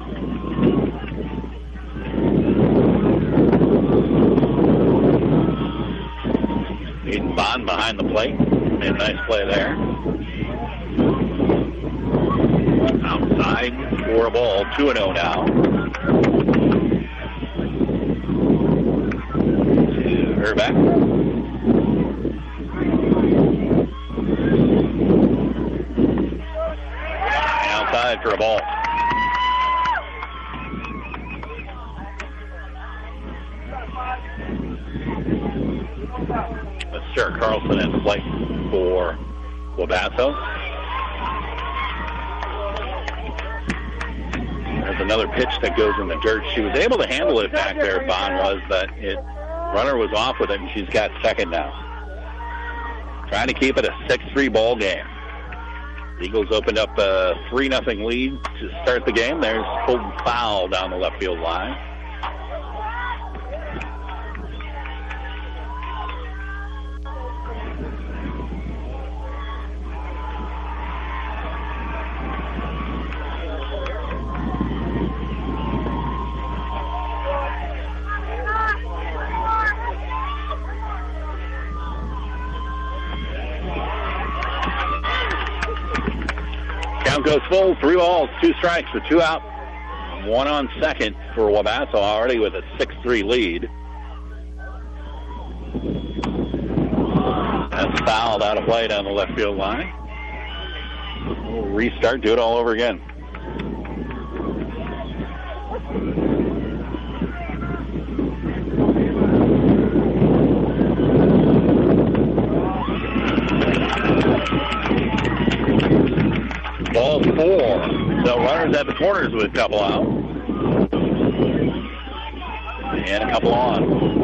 [SPEAKER 2] Aiden Bond behind the plate. Made a nice play there. Outside for a ball. 2-0 now. To Herbeck. For a ball. Mr. Carlson at the plate for Wabasco. There's another pitch that goes in the dirt. She was able to handle it back there, Bond was, but runner was off with it, and she's got second now. Trying to keep it a 6-3 ball game. Eagles opened up a 3-0 lead to start the game. There's pulled foul down the left field line. Count goes full, 3 balls, 2 strikes with 2 out. One on second for Wabasca already with a 6-3 lead. That's fouled out of play down the left field line. We'll restart, do it all over again. Ball 4. So runners at the corners with a couple out. And a couple on.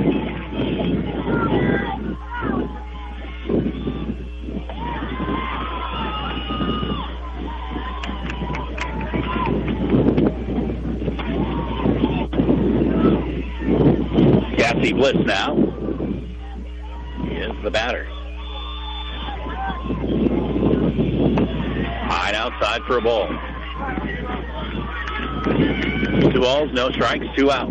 [SPEAKER 2] Cassie Bliss now is the batter. High outside for a ball. 2 balls, no strikes, 2 out.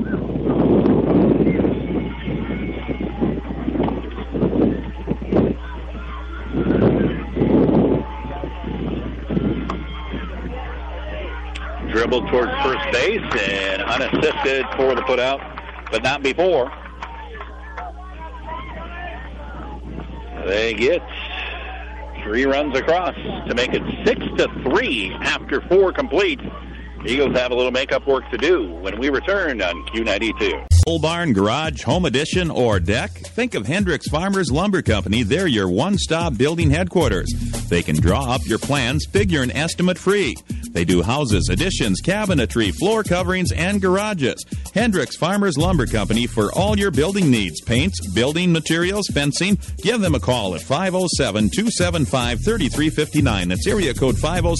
[SPEAKER 2] Dribbled towards first base and unassisted for the putout, but not before. They get 3 runs across to make it 6-3 after 4 complete. Eagles have a little makeup work to do when we return on Q92.
[SPEAKER 5] Pole barn, garage, home addition, or deck? Think of Hendricks Farmers Lumber Company. They're your one-stop building headquarters. They can draw up your plans, figure an estimate free. They do houses, additions, cabinetry, floor coverings, and garages. Hendricks Farmers Lumber Company for all your building needs. Paints, building materials, fencing. Give them a call at 507-275-3359. That's area code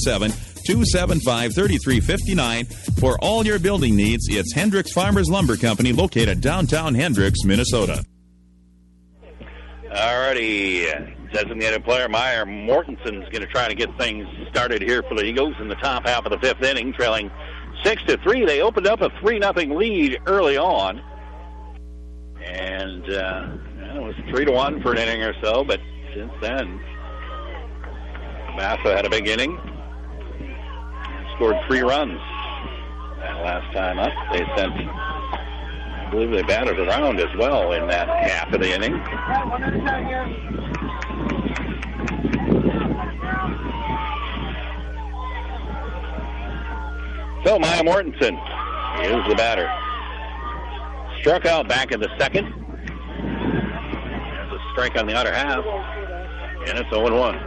[SPEAKER 5] 507-275-3359. For all your building needs, it's Hendricks Farmers Lumber Company, located downtown Hendricks, Minnesota.
[SPEAKER 2] Alrighty. Designated player Meyer Mortensen's going to try to get things started here for the Eagles in the top half of the 5th inning, trailing 6-3. They opened up a 3-0 lead early on. And it was 3-1 for an inning or so, but since then, Massa had a big inning. Scored 3 runs that last time up. They sent, I believe they batted around as well in that half of the inning. So Maya Mortensen is the batter. Struck out back in the second. There's a strike on the other half. And it's 0-1.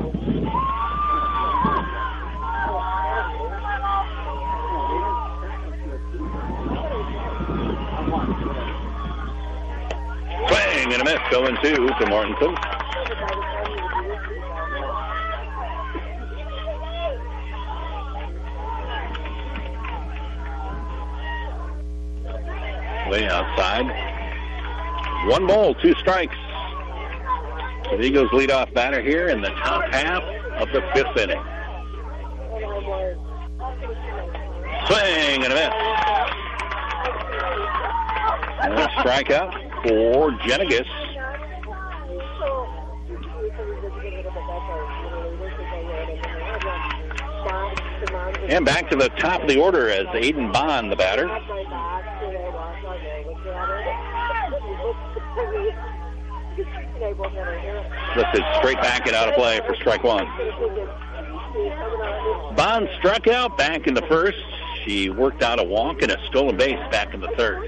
[SPEAKER 2] Swing and a miss, 0-2 to Mortensen. Way outside. 1 ball, 2 strikes. So the Eagles lead off batter here in the top half of the 5th inning. Swing and a miss. And a strikeout for Jenigas. And back to the top of the order as Aiden Bond, the batter. Lifted straight back and out of play for strike 1. Bond struck out back in the first. She worked out a walk and a stolen base back in the third.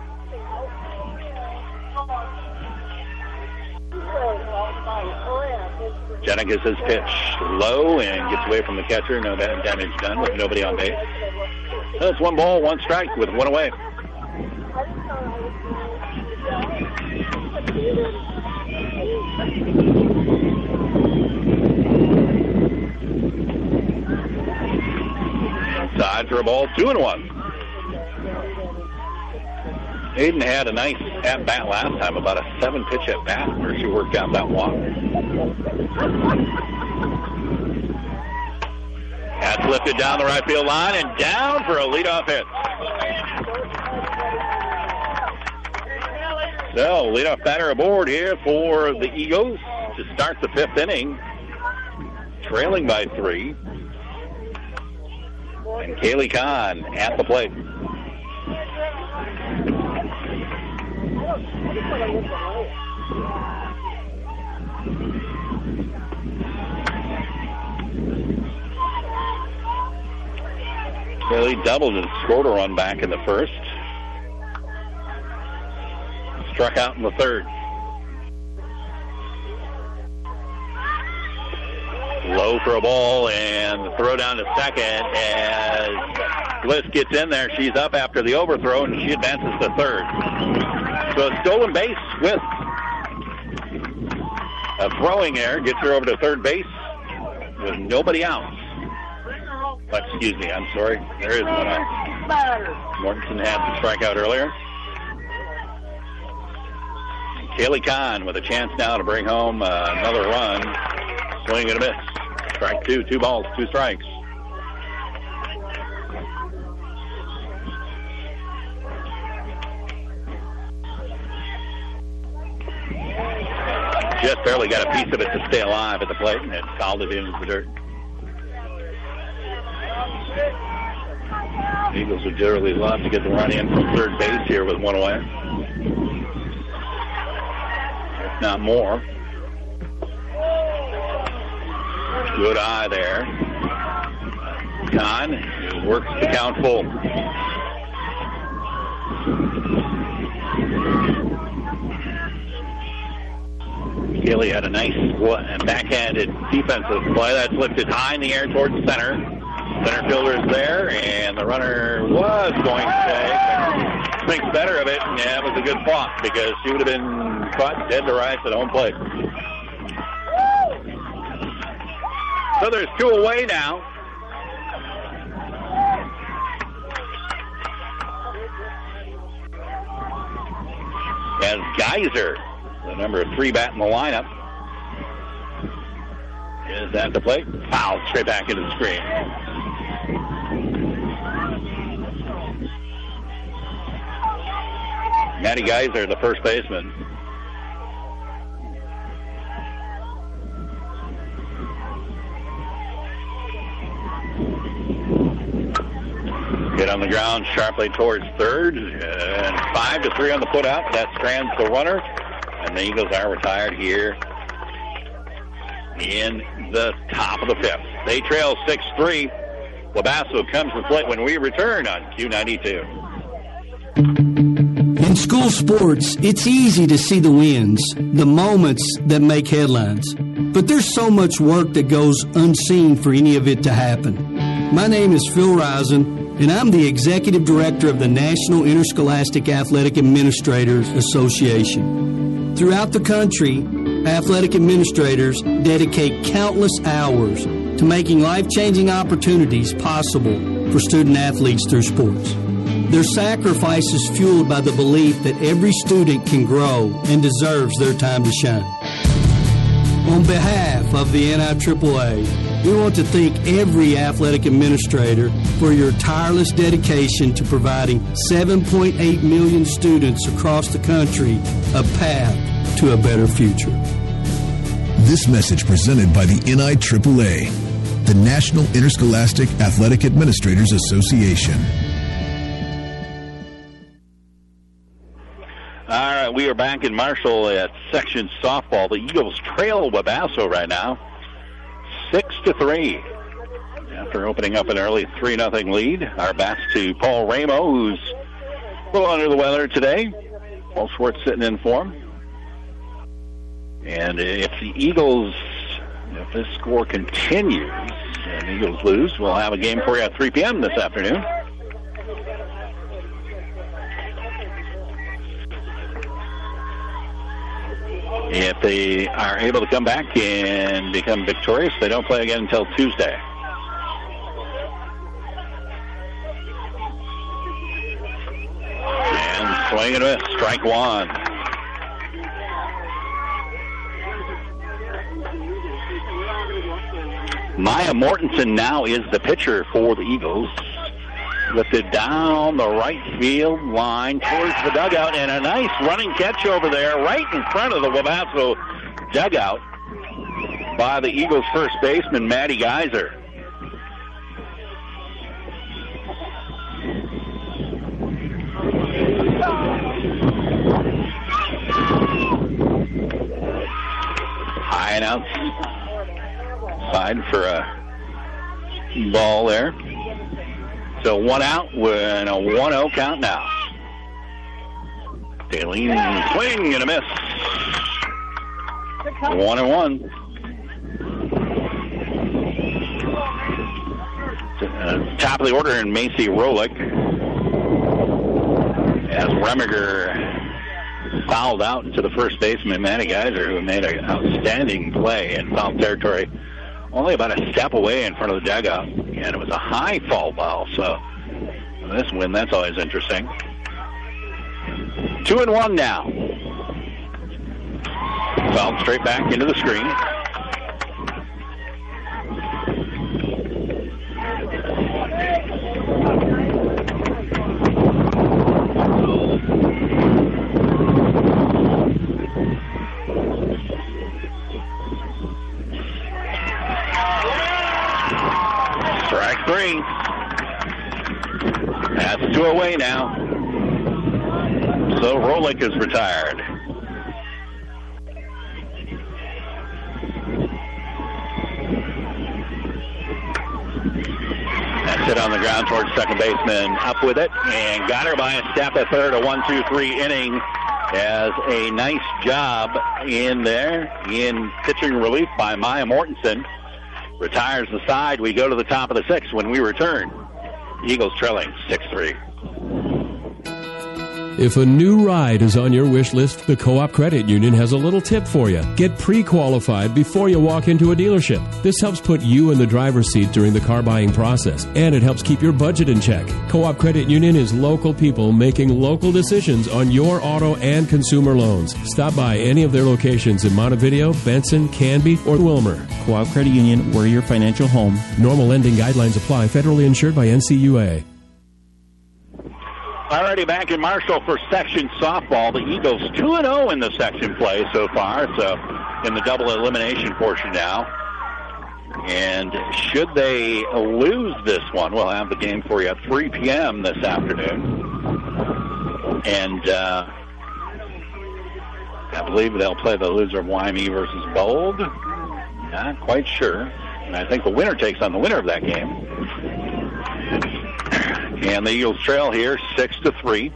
[SPEAKER 2] Jenigas is pitched low and gets away from the catcher. No damage done with nobody on base. So it's 1 ball, 1 strike with 1 away. Inside for a ball, 2-1. Aiden had a nice at-bat last time, about a 7-pitch at-bat where she worked out that walk. That's lifted down the right field line and down for a leadoff hit. So, leadoff batter aboard here for the Eagles to start the 5th inning, trailing by 3. And Kaylee Kahn at the plate. Kaylee doubled and scored a run back in the first. Struck out in the third. Low for a ball and the throw down to second as Bliss gets in there. She's up after the overthrow and she advances to third. So a stolen base with a throwing error gets her over to third base with nobody out. Excuse me, I'm sorry. There is one out. Mortensen had the strikeout earlier. And Kaylee Kahn with a chance now to bring home another run. Swing and a miss. Strike two. 2 balls, 2 strikes. Just barely got a piece of it to stay alive at the plate, and it fouled it into the dirt. The Eagles would generally love to get the run in from third base here with 1 away. If not more. Good eye there. Kahn, who works the count full. Kaylee had a nice backhanded defensive play. That's lifted high in the air towards center. Center fielder is there, and the runner was going to take. Thinks better of it, and yeah, it was a good flop because she would have been caught dead to rights at home plate. So there's 2 away now. As Geyser, the number 3 bat in the lineup, is at the plate. Foul straight back into the screen. Maddie Geyser, the first baseman. Hit on the ground sharply towards third, and 5-3 on the putout. That strands the runner, and the Eagles are retired here in the top of the 5th. They trail 6-3. Wabasso comes to play when we return on Q92.
[SPEAKER 7] In school sports, it's easy to see the wins, the moments that make headlines. But there's so much work that goes unseen for any of it to happen. My name is Phil Risen, and I'm the Executive Director of the National Interscholastic Athletic Administrators Association. Throughout the country, athletic administrators dedicate countless hours to making life-changing opportunities possible for student athletes through sports. Their sacrifice is fueled by the belief that every student can grow and deserves their time to shine. On behalf of the NIAAA, we want to thank every athletic administrator for your tireless dedication to providing 7.8 million students across the country a path to a better future.
[SPEAKER 8] This message presented by the NIAAA, the National Interscholastic Athletic Administrators Association.
[SPEAKER 2] All right, we are back in Marshall at section softball. The Eagles trail Wabasso right now, 6-3. After opening up an early 3-0 lead, our bats to Paul Ramo, who's a little under the weather today. Paul Schwartz sitting in for him. And if this score continues and the Eagles lose, we'll have a game for you at 3 p.m. this afternoon. If they are able to come back and become victorious, they don't play again until Tuesday. And swing and a miss, strike 1. Maya Mortensen now is the pitcher for the Eagles. Lifted down the right field line towards the dugout, and a nice running catch over there right in front of the Wabasso dugout by the Eagles' first baseman, Maddie Geyser. Ryan outside for a ball there. So 1 out and a 1-0 count now. Daleen swing and a miss. 1-1. Top of the order in Macy Rolick, as Remiger fouled out to the first baseman, Manny Geiser, who made an outstanding play in foul territory, only about a step away in front of the dugout, and it was a high foul ball. So this win, that's always interesting. 2-1 now. Fouled straight back into the screen. Strike 3. That's 2 away now. So Rolick is retired. That's it on the ground towards second baseman. Up with it and got her by a step at third. A 1-2-3 inning as a nice job in there in pitching relief by Maya Mortensen. Retires the side. We go to the top of the 6th when we return. Eagles trailing 6-3.
[SPEAKER 9] If a new ride is on your wish list, the Co-op Credit Union has a little tip for you. Get pre-qualified before you walk into a dealership. This helps put you in the driver's seat during the car buying process, and it helps keep your budget in check. Co-op Credit Union is local people making local decisions on your auto and consumer loans. Stop by any of their locations in Montevideo, Benson, Canby, or Wilmer.
[SPEAKER 10] Co-op Credit Union, we're your financial home.
[SPEAKER 9] Normal lending guidelines apply. Federally insured by NCUA.
[SPEAKER 2] Already back in Marshall for section softball. The Eagles 2-0 in the section play so far, so in the double elimination portion now. And should they lose this one, we'll have the game for you at 3 p.m. this afternoon. And I believe they'll play the loser of Wyoming versus Bold. Not quite sure. And I think the winner takes on the winner of that game. And the Eagles trail here 6-3.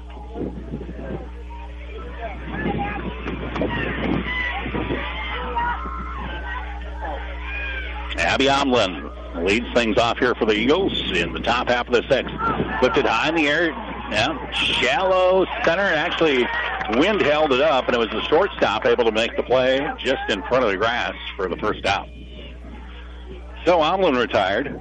[SPEAKER 2] Abby Omlin leads things off here for the Eagles in the top half of the 6th. Lifted high in the air. Yeah, shallow center. Actually, wind held it up, and it was the shortstop able to make the play just in front of the grass for the first out. So Omlin retired.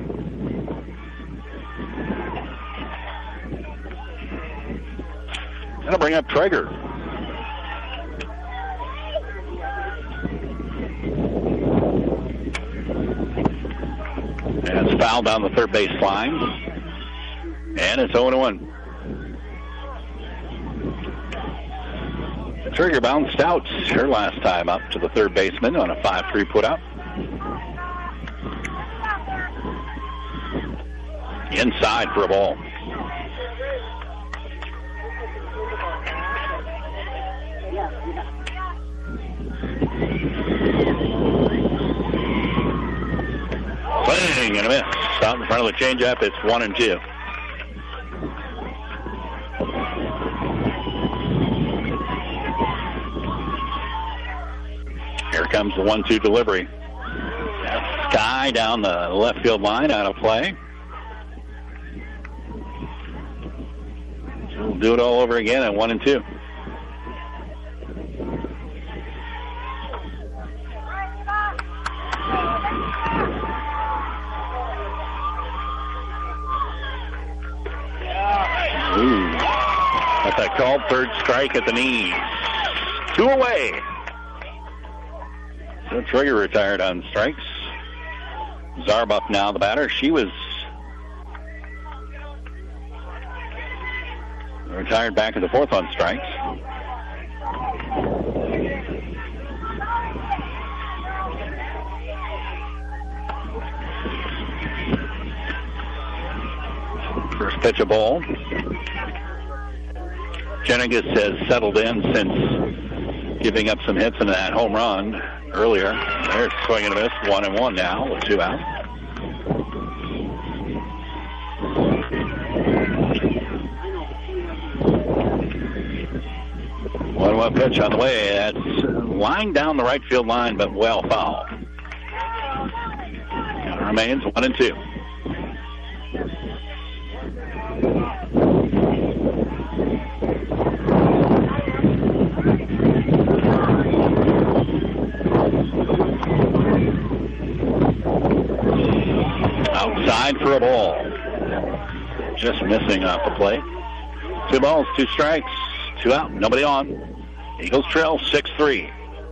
[SPEAKER 2] That'll bring up Traeger. And it's fouled down the third base line. And it's 0-1. Traeger bounced out her last time up to the third baseman on a 5-3 put-up. Inside for a ball. Swing and a miss. Out in front of the changeup. It's 1-2. Here comes the 1-2 delivery. That's Sky down the left field line, out of play. So we'll do it all over again at 1-2. Got that called. Third strike at the knees. 2 away. So Traeger retired on strikes. Zarbuff now the batter. She was retired back in the 4th on strikes. First pitch, a ball. Jenigas has settled in since giving up some hits in that home run earlier. They're swinging a miss. 1-1 now with 2 out. One pitch on the way. That's lying down the right field line, but well fouled. Count remains 1-2. Outside for a ball. Just missing off the plate. 2 balls, 2 strikes, 2 out, nobody on. Eagles trail 6-3.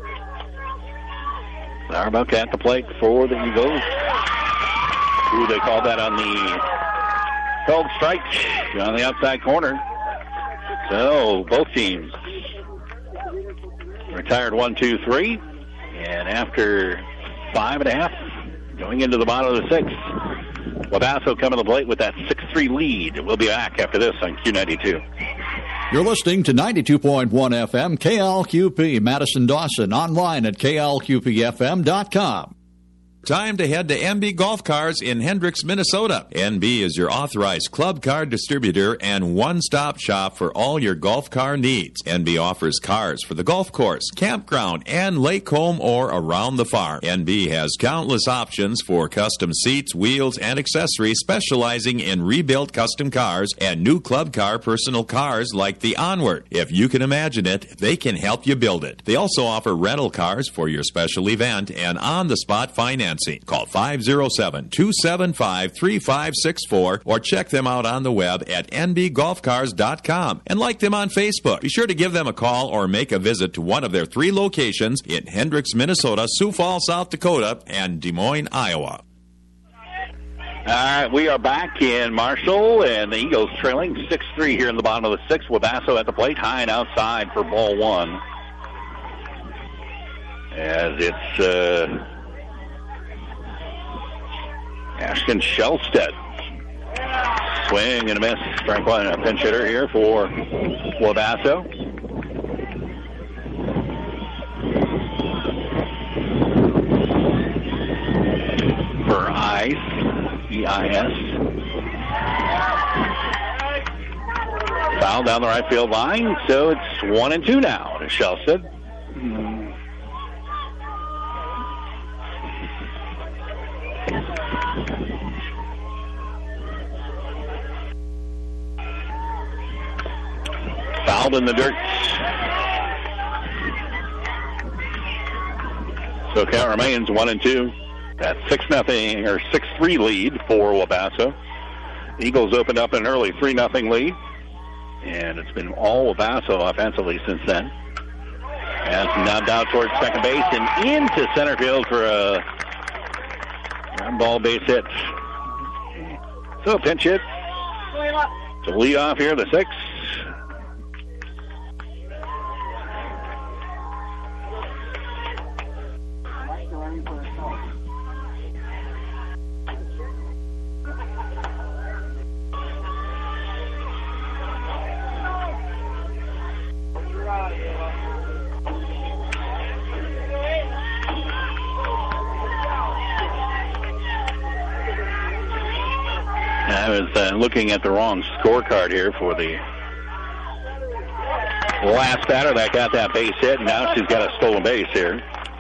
[SPEAKER 2] Starbuck at the plate for the Eagles. Ooh, they called that on the called strike on the outside corner. So both teams retired 1, 2, 3. And after 5.5, going into the bottom of the 6th, Wabasso coming to the plate with that 6-3 lead. We'll be back after this on Q92.
[SPEAKER 1] You're listening to 92.1 FM, KLQP, Madison-Dawson, online at klqpfm.com.
[SPEAKER 5] Time to head to NB Golf Cars in Hendricks, Minnesota. NB is your authorized club car distributor and one-stop shop for all your golf car needs. NB offers cars for the golf course, campground, and lake home or around the farm. NB has countless options for custom seats, wheels, and accessories, specializing in rebuilt custom cars and new club car personal cars like the Onward. If you can imagine it, they can help you build it. They also offer rental cars for your special event and on-the-spot financing. Call 507-275-3564 or check them out on the web at nbgolfcars.com and like them on Facebook. Be sure to give them a call or make a visit to one of their 3 locations in Hendricks, Minnesota, Sioux Falls, South Dakota, and Des Moines, Iowa.
[SPEAKER 2] All right, we are back in Marshall, and the Eagles trailing 6-3 here in the bottom of the 6th. Wabasso at the plate, high and outside for ball 1. As it's Ashton Shellstead. Swing and a miss. Strike one, a pinch hitter here for Wabasso. For Ice, E-I-S. Foul down the right field line, so it's 1-2 now to Shellstead. Fouled in the dirt. So count remains 1-2. That 6-0 or 6-3 lead for Wabasso. Eagles opened up an early 3-0 lead, and it's been all Wabasso offensively since then. As now down towards second base and into center field for a ground ball base hit. So a pinch hit to lead off here, the 6th. I was looking at the wrong scorecard here for the last batter that got that base hit, and now she's got a stolen base here.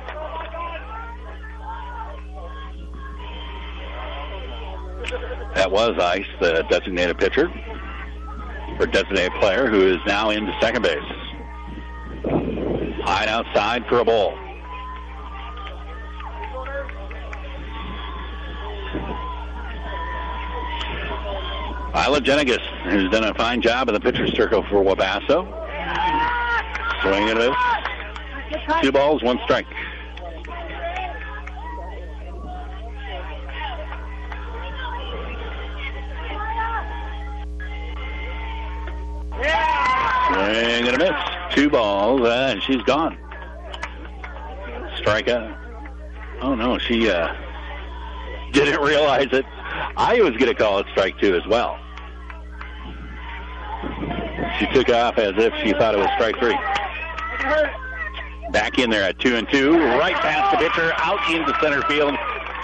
[SPEAKER 2] That was Ice, the designated pitcher, or designated player, who is now into second base. High and outside for a ball. Isla Jenigas, who's done a fine job in the pitcher's circle for Wabasso. Swing and a miss. 2 balls, 1 strike. Swing and a miss. 2 balls, and she's gone. Strikeout. Oh, no, she didn't realize it. I was going to call it strike 2 as well. She took off as if she thought it was strike 3. Back in there at 2-2. Right past the pitcher, out into center field.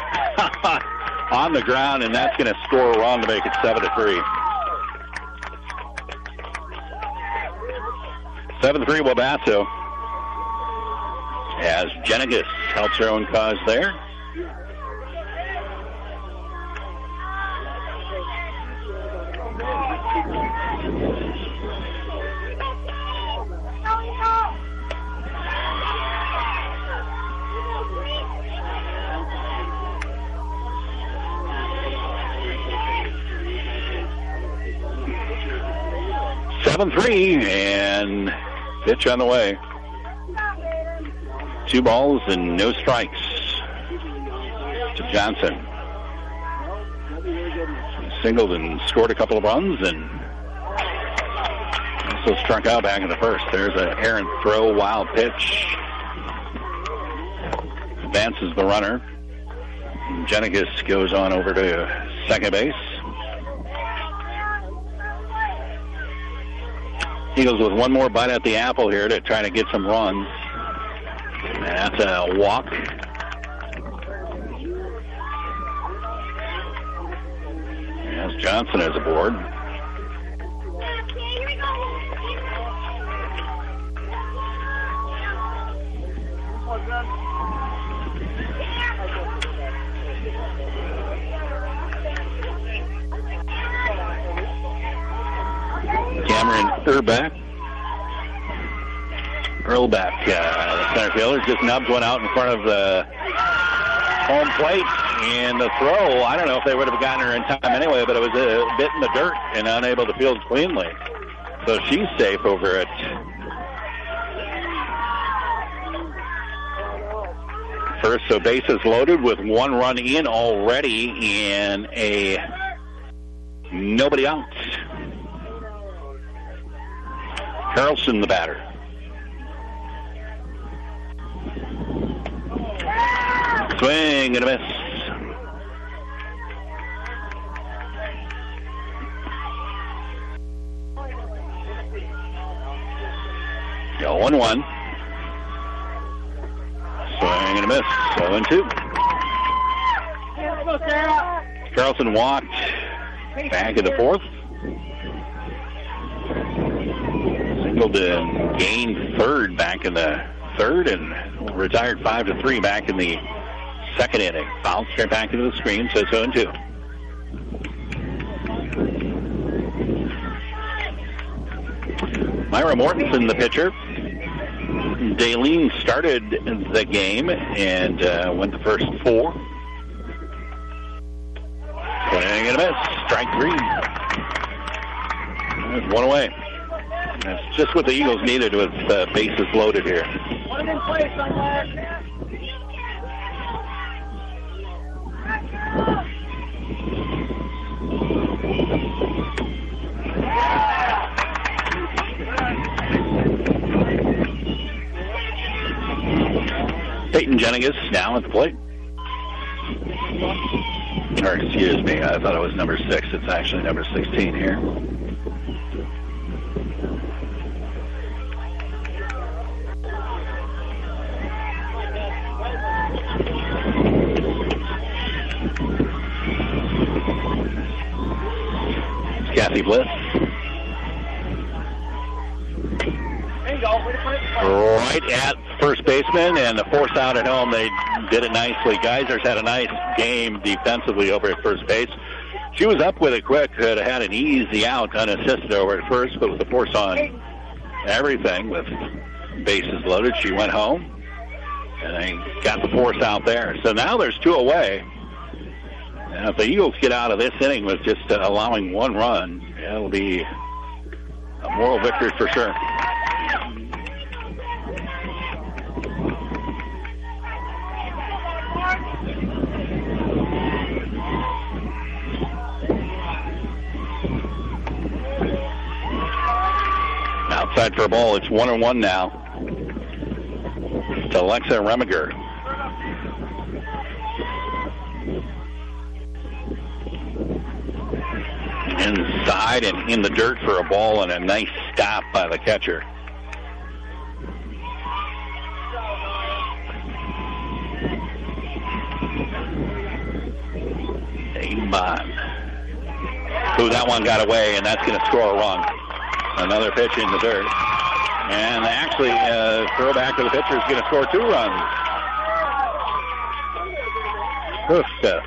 [SPEAKER 2] On the ground, and that's going to score a run to make it 7-3. 7-3 Wabasso. As Jenigas helps her own cause there. And pitch on the way. 2 balls and no strikes to Johnson. Singled and scored a couple of runs and also struck out back in the first. There's an errant throw, wild pitch. Advances the runner. Jenigas goes on over to second base. Eagles with one more bite at the apple here to try to get some runs. And that's a walk. As Johnson is aboard. Cameron Earlback, the center fielder, just nubbed one out in front of the home plate. And the throw, I don't know if they would have gotten her in time anyway, but it was a bit in the dirt and unable to field cleanly. So she's safe over it. First, so bases loaded with 1 run in already and nobody out. Carlson, the batter. Swing and a miss. Go 1-1. Swing and a miss. 0-2. Carlson walked back in the fourth. Singled and gained third back in the third and retired 5-3 back in the second inning. Foul straight back into the screen, so it's 0-2. Myra Mortensen, the pitcher. Daleen started the game and went the first 4. Swing and a miss. Strike 3. There's 1 away. That's just what the Eagles needed with bases loaded here.
[SPEAKER 6] One in place on that.
[SPEAKER 2] Peyton Jenigas now at the plate. Or excuse me, I thought it was number 6. It's actually number 16 here. Kathy Bliss. Right at first baseman, and the force out at home, they did it nicely. Geisers had a nice game defensively over at first base. She was up with it quick, could have had an easy out unassisted over at first, but with the force on everything, with bases loaded, she went home, and they got the force out there. So now there's 2 away. And if the Eagles get out of this inning with just allowing 1 run, it'll be a moral victory for sure. Outside for a ball. It's 1-1 now to Alexa Remiger. Inside and in the dirt for a ball and a nice stop by the catcher. Bond. Ooh, that one got away, and that's going to score a run. Another pitch in the dirt. And actually, throw back to the pitcher is going to score 2 runs. Oof.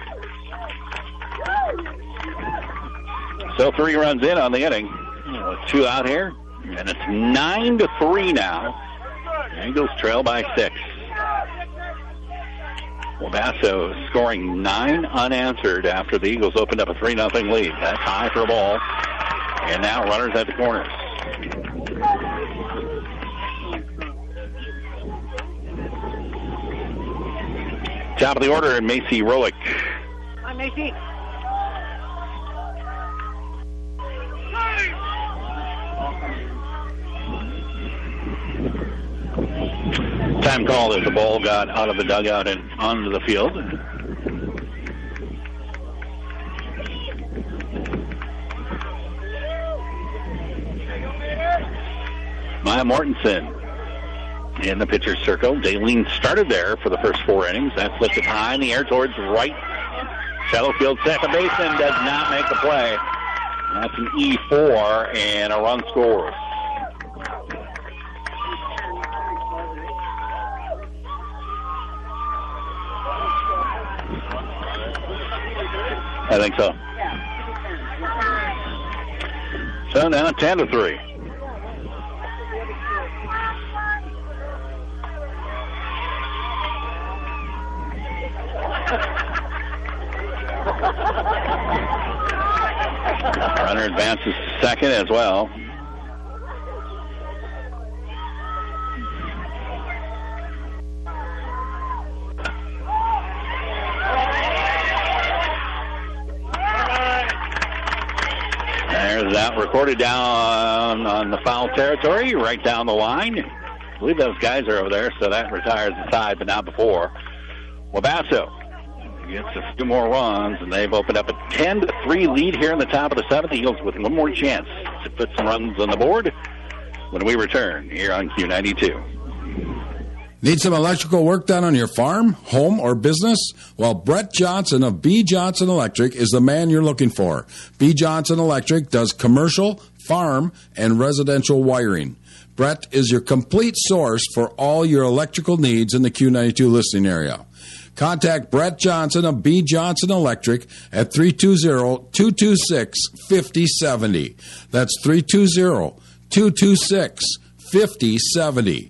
[SPEAKER 2] So 3 runs in on the inning. 2 out here, and it's 9-3 now. Eagles trail by 6. Wabasso scoring 9 unanswered after the Eagles opened up a 3-0 lead. That's high for a ball. And now runners at the corners. Top of the order, Macy Rolick.
[SPEAKER 6] Hi, Macy.
[SPEAKER 2] Time called as the ball got out of the dugout and onto the field. Maya Mortensen in the pitcher's circle. Daleen started there for the first 4 innings. That's lifted high in the air towards right. Shallow field second baseman does not make the play. That's an E4 and a run scores. I think so. So now 10-3. Runner advances to second as well. There's that recorded down on the foul territory, right down the line. I believe those guys are over there, so that retires the side, but not before. Wabasso gets a few more runs, and they've opened up a 10-3 lead here in the top of the 7th. Eagles with one more chance to put some runs on the board when we return here on Q92.
[SPEAKER 3] Need some electrical work done on your farm, home, or business? Well, Brett Johnson of B. Johnson Electric is the man you're looking for. B. Johnson Electric does commercial, farm, and residential wiring. Brett is your complete source for all your electrical needs in the Q92 listening area. Contact Brett Johnson of B. Johnson Electric at 320-226-5070. That's 320-226-5070.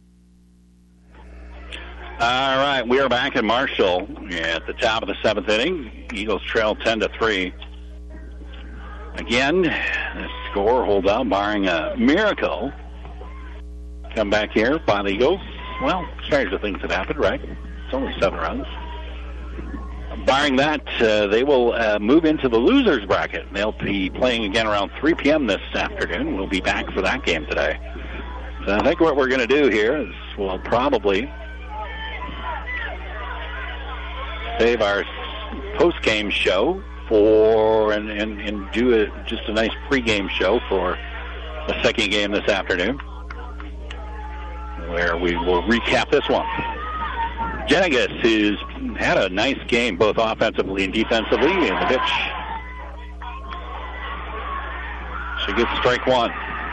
[SPEAKER 2] All right, we are back in Marshall at the top of the 7th inning. Eagles trail 10-3. Again, the score holds out, barring a miracle. Come back here by the Eagles. Well, stranger things have happened, right? It's only 7 runs. Barring that, they will move into the losers bracket. They'll be playing again around 3 p.m. this afternoon. We'll be back for that game today. So I think what we're going to do here is we'll probably save our post-game show for and do just a nice pre-game show for the second game this afternoon, where we will recap this one. Jenegas, who's had a nice game both offensively and defensively, in the pitch. She gets strike 1.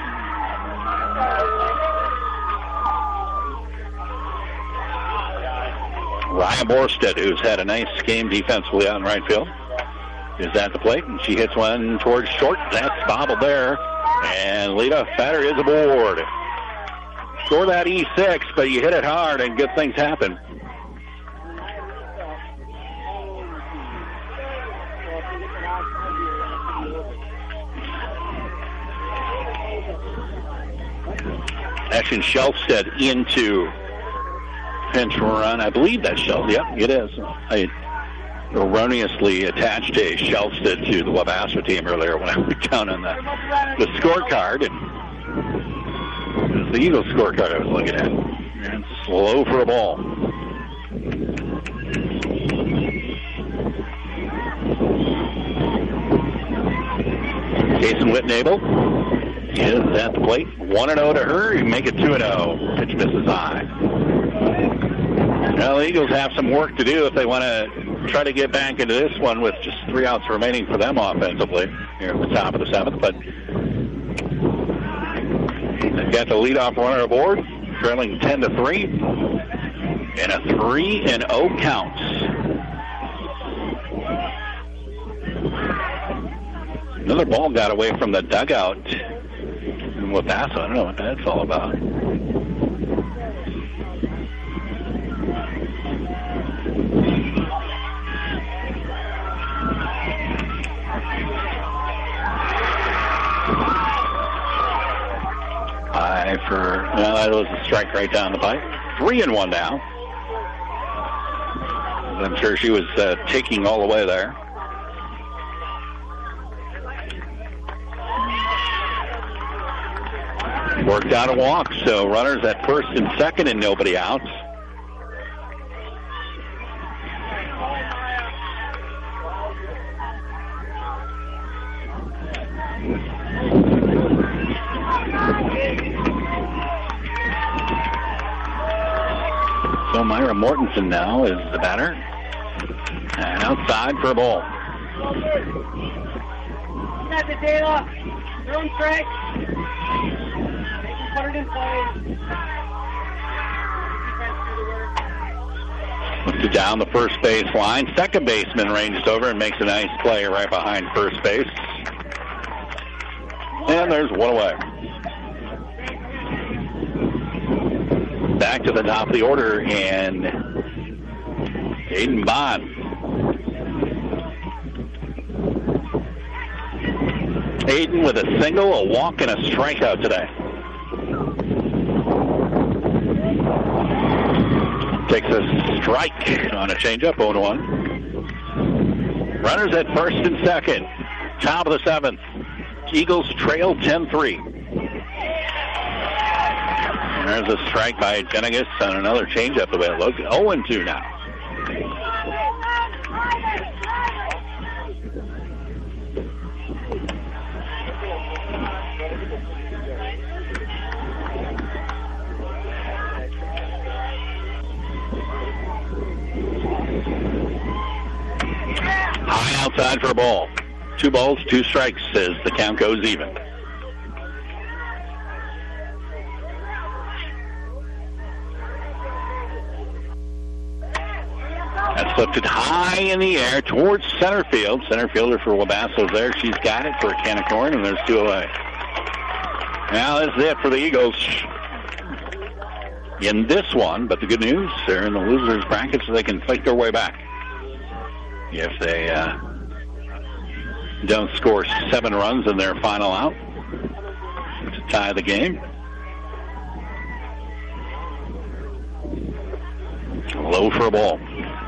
[SPEAKER 2] Ryan Borstead, who's had a nice game defensively out in right field, is at the plate, and she hits one towards short. That's bobbled there, and Lita Fetter is aboard. Score that E6, but you hit it hard, and good things happen. Action Shelfstead into pinch run. I believe that's Shelfstead. Yep, it is. I erroneously attached a Shelfstead to the Wabasso team earlier when I looked down on the scorecard, and it was the Eagles scorecard I was looking at. And slow for a ball. Jason Whitnable is at the plate. 1-0 to her. You make it 2-0. Pitch misses high. Well, the Eagles have some work to do if they want to try to get back into this one with just 3 outs remaining for them offensively here at the top of the 7th. But they've got the leadoff runner aboard, trailing 10-3, and a 3-0 count. Another ball got away from the dugout in Wabasso. I don't know what that's all about. That was a strike right down the pipe. 3-1 now. I'm sure she was taking all the way there. Worked out a walk, so runners at first and second and nobody out. So Myra Mortensen now is the batter. And outside for a ball.
[SPEAKER 6] Got the data. They're on track. Put it in play.
[SPEAKER 2] Looks it down the first base line. Second baseman ranges over and makes a nice play right behind first base. And there's one away. Back to the top of the order, and Aiden Bond. Aiden with a single, a walk, and a strikeout today. Takes a strike on a changeup, 0-1. Runners at first and second. Top of the 7th. Eagles trail 10-3. There's a strike by Jenigas on another changeup the way it looks. 0-2 now. High outside for a ball. 2 balls, 2 strikes as the count goes even. That's lifted high in the air towards center field. Center fielder for Wabasso's there. She's got it for Canacorn, and there's 2 away. Now that's it for the Eagles in this one. But the good news, they're in the losers bracket, so they can fight their way back. If they don't score 7 runs in their final out to tie the game. Low for a ball.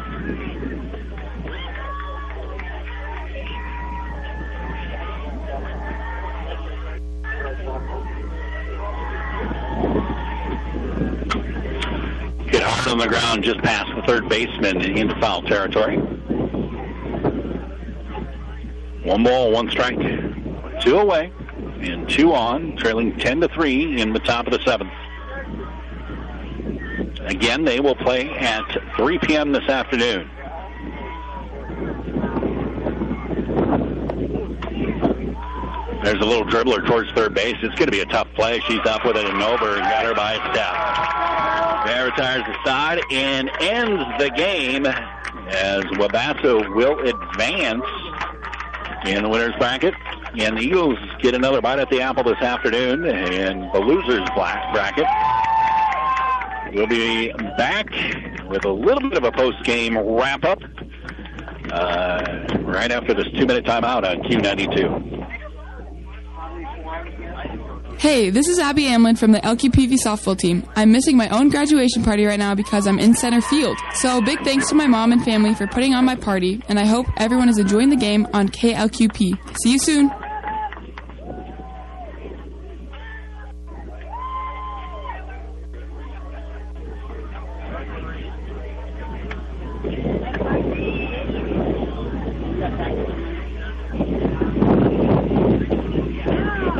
[SPEAKER 2] Get hard on the ground just past the third baseman into foul territory. 1 ball, 1 strike. 2 away and 2 on, trailing 10-3 in the top of the 7th. Again, they will play at 3 p.m. this afternoon. There's a little dribbler towards third base. It's going to be a tough play. She's up with it and over and got her by a step. Bear retires the side and ends the game as Wabasso will advance in the winner's bracket. And the Eagles get another bite at the apple this afternoon in the loser's bracket. We'll be back with a little bit of a post-game wrap-up right after this 2-minute timeout on Q92.
[SPEAKER 4] Hey, this is Abby Amlin from the LQPV softball team. I'm missing my own graduation party right now because I'm in center field. So big thanks to my mom and family for putting on my party, and I hope everyone is enjoying the game on KLQP. See you soon.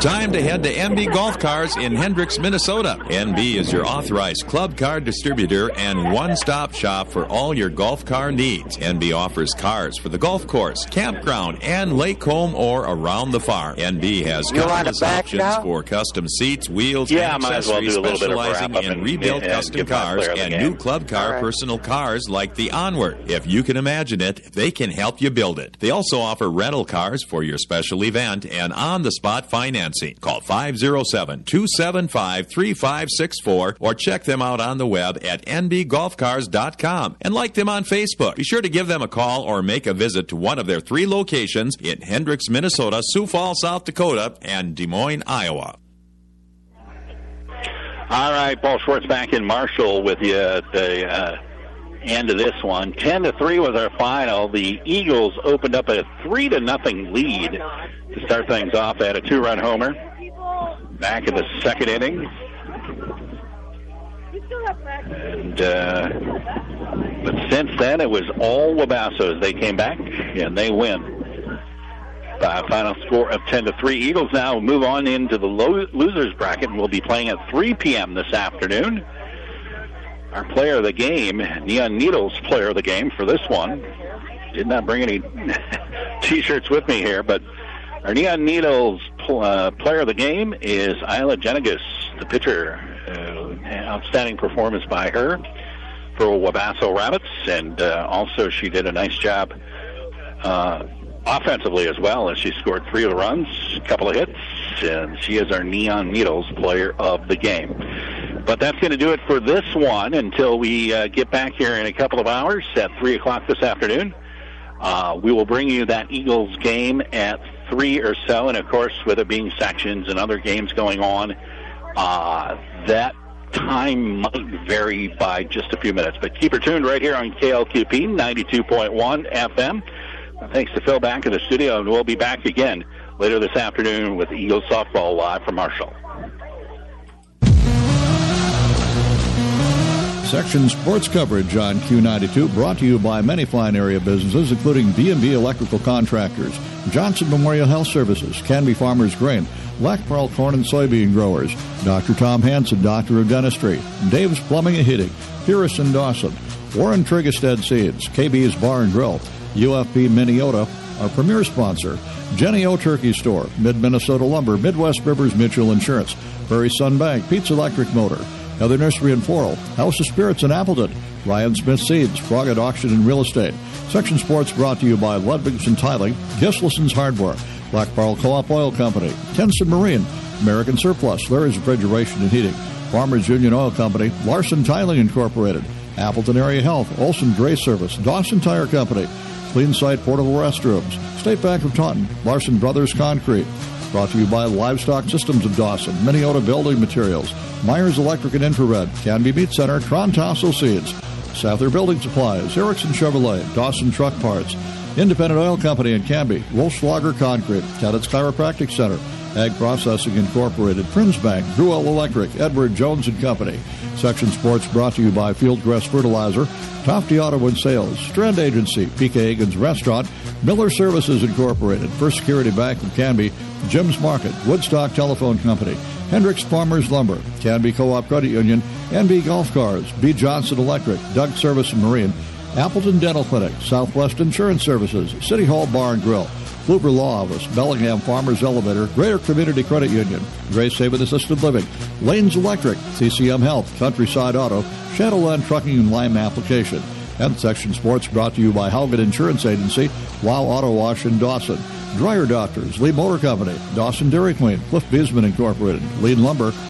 [SPEAKER 5] time to head to NB Golf Cars in Hendricks, Minnesota. NB is your authorized club car distributor and one-stop shop for all your golf car needs. NB offers cars for the golf course, campground, and lake home or around the farm. NB has countless options for custom seats, wheels, and accessories, specializing in rebuilt custom cars and new club car personal cars like the Onward. If you can imagine it, they can help you build it. They also offer rental cars for your special event and on-the-spot financing. Call 507-275-3564 or check them out on the web at nbgolfcars.com and like them on Facebook. Be sure to give them a call or make a visit to one of their 3 locations in Hendricks, Minnesota, Sioux Falls, South Dakota, and Des Moines, Iowa.
[SPEAKER 2] All right, Paul Schwartz back in Marshall with you at the end of this one. 10-3 was our final. The Eagles opened up a 3-0 lead to start things off. They had a 2-run homer back in the second inning. And but since then, it was all Wabassos. They came back and they win. Final score of 10-3. Eagles now move on into the losers bracket and will be playing at 3 p.m. this afternoon. Our player of the game, Neon Needles player of the game for this one. Did not bring any T-shirts with me here, but our Neon Needles player of the game is Isla Jenigas, the pitcher. Outstanding performance by her for Wabasso Rabbits, and also she did a nice job offensively as well, as she scored 3 of the runs, a couple of hits, and she is our Neon Needles player of the game. But that's going to do it for this one until we get back here in a couple of hours at 3 o'clock this afternoon. We will bring you that Eagles game at 3 or so, and of course, with it being sections and other games going on, that time might vary by just a few minutes. But keep her tuned right here on KLQP 92.1 FM. Thanks to Phil back in the studio, and we'll be back again later this afternoon with Eagles softball live from Marshall.
[SPEAKER 1] Section sports coverage on Q92 brought to you by many fine area businesses, including B&B Electrical Contractors, Johnson Memorial Health Services, Canby Farmers Grain, Black Pearl Corn and Soybean Growers, Dr. Tom Hansen, Doctor of Dentistry, Dave's Plumbing and Heating, Purist and Dawson, Warren Trigestead Seeds, KB's Bar and Grill, UFP Minneota, our premier sponsor, Jenny O Turkey Store, Mid-Minnesota Lumber, Midwest Rivers Mutual Insurance, Prairie Sun Bank, Pete's Electric Motor, Heather Nursery in Floral, House of Spirits in Appleton, Ryan Smith Seeds, Frogget Auction and Real Estate. Section Sports brought to you by Ludwigson Tiling, Gislison's Hardware, Black Pearl Co-op Oil Company, Tenson Marine, American Surplus, Larry's Refrigeration and Heating, Farmers Union Oil Company, Larson Tiling Incorporated, Appleton Area Health, Olson Gray Service, Dawson Tire Company, Clean Site Portable Restrooms, State Bank of Taunton, Larson Brothers Concrete. Brought to you by Livestock Systems of Dawson, Minneota Building Materials, Myers Electric and Infrared, Canby Meat Center, Tron Tassel Seeds, Sather Building Supplies, Erickson Chevrolet, Dawson Truck Parts, Independent Oil Company in Canby, Wolfschlager Concrete, Cadets Chiropractic Center, Ag Processing Incorporated, Prince Bank, Gruel Electric, Edward Jones and Company. Section Sports brought to you by Fieldcrest Fertilizer, Tofty Auto and Sales, Strand Agency, PK Higgins Restaurant, Miller Services Incorporated, First Security Bank of Canby, Jim's Market, Woodstock Telephone Company, Hendricks Farmers Lumber, Canby Co-op Credit Union, NB Golf Cars, B. Johnson Electric, Doug Service and Marine, Appleton Dental Clinic, Southwest Insurance Services, City Hall Bar and Grill, Kluber Law Office, Bellingham Farmers Elevator, Greater Community Credit Union, Grace Haven Assisted Living, Lanes Electric, CCM Health, Countryside Auto, Shadowland Trucking and Lime Application. And Section Sports brought to you by Haugen Insurance Agency, Wow Auto Wash in Dawson, Dryer Doctors, Lee Motor Company, Dawson Dairy Queen, Cliff Beesman Incorporated, Lean Lumber,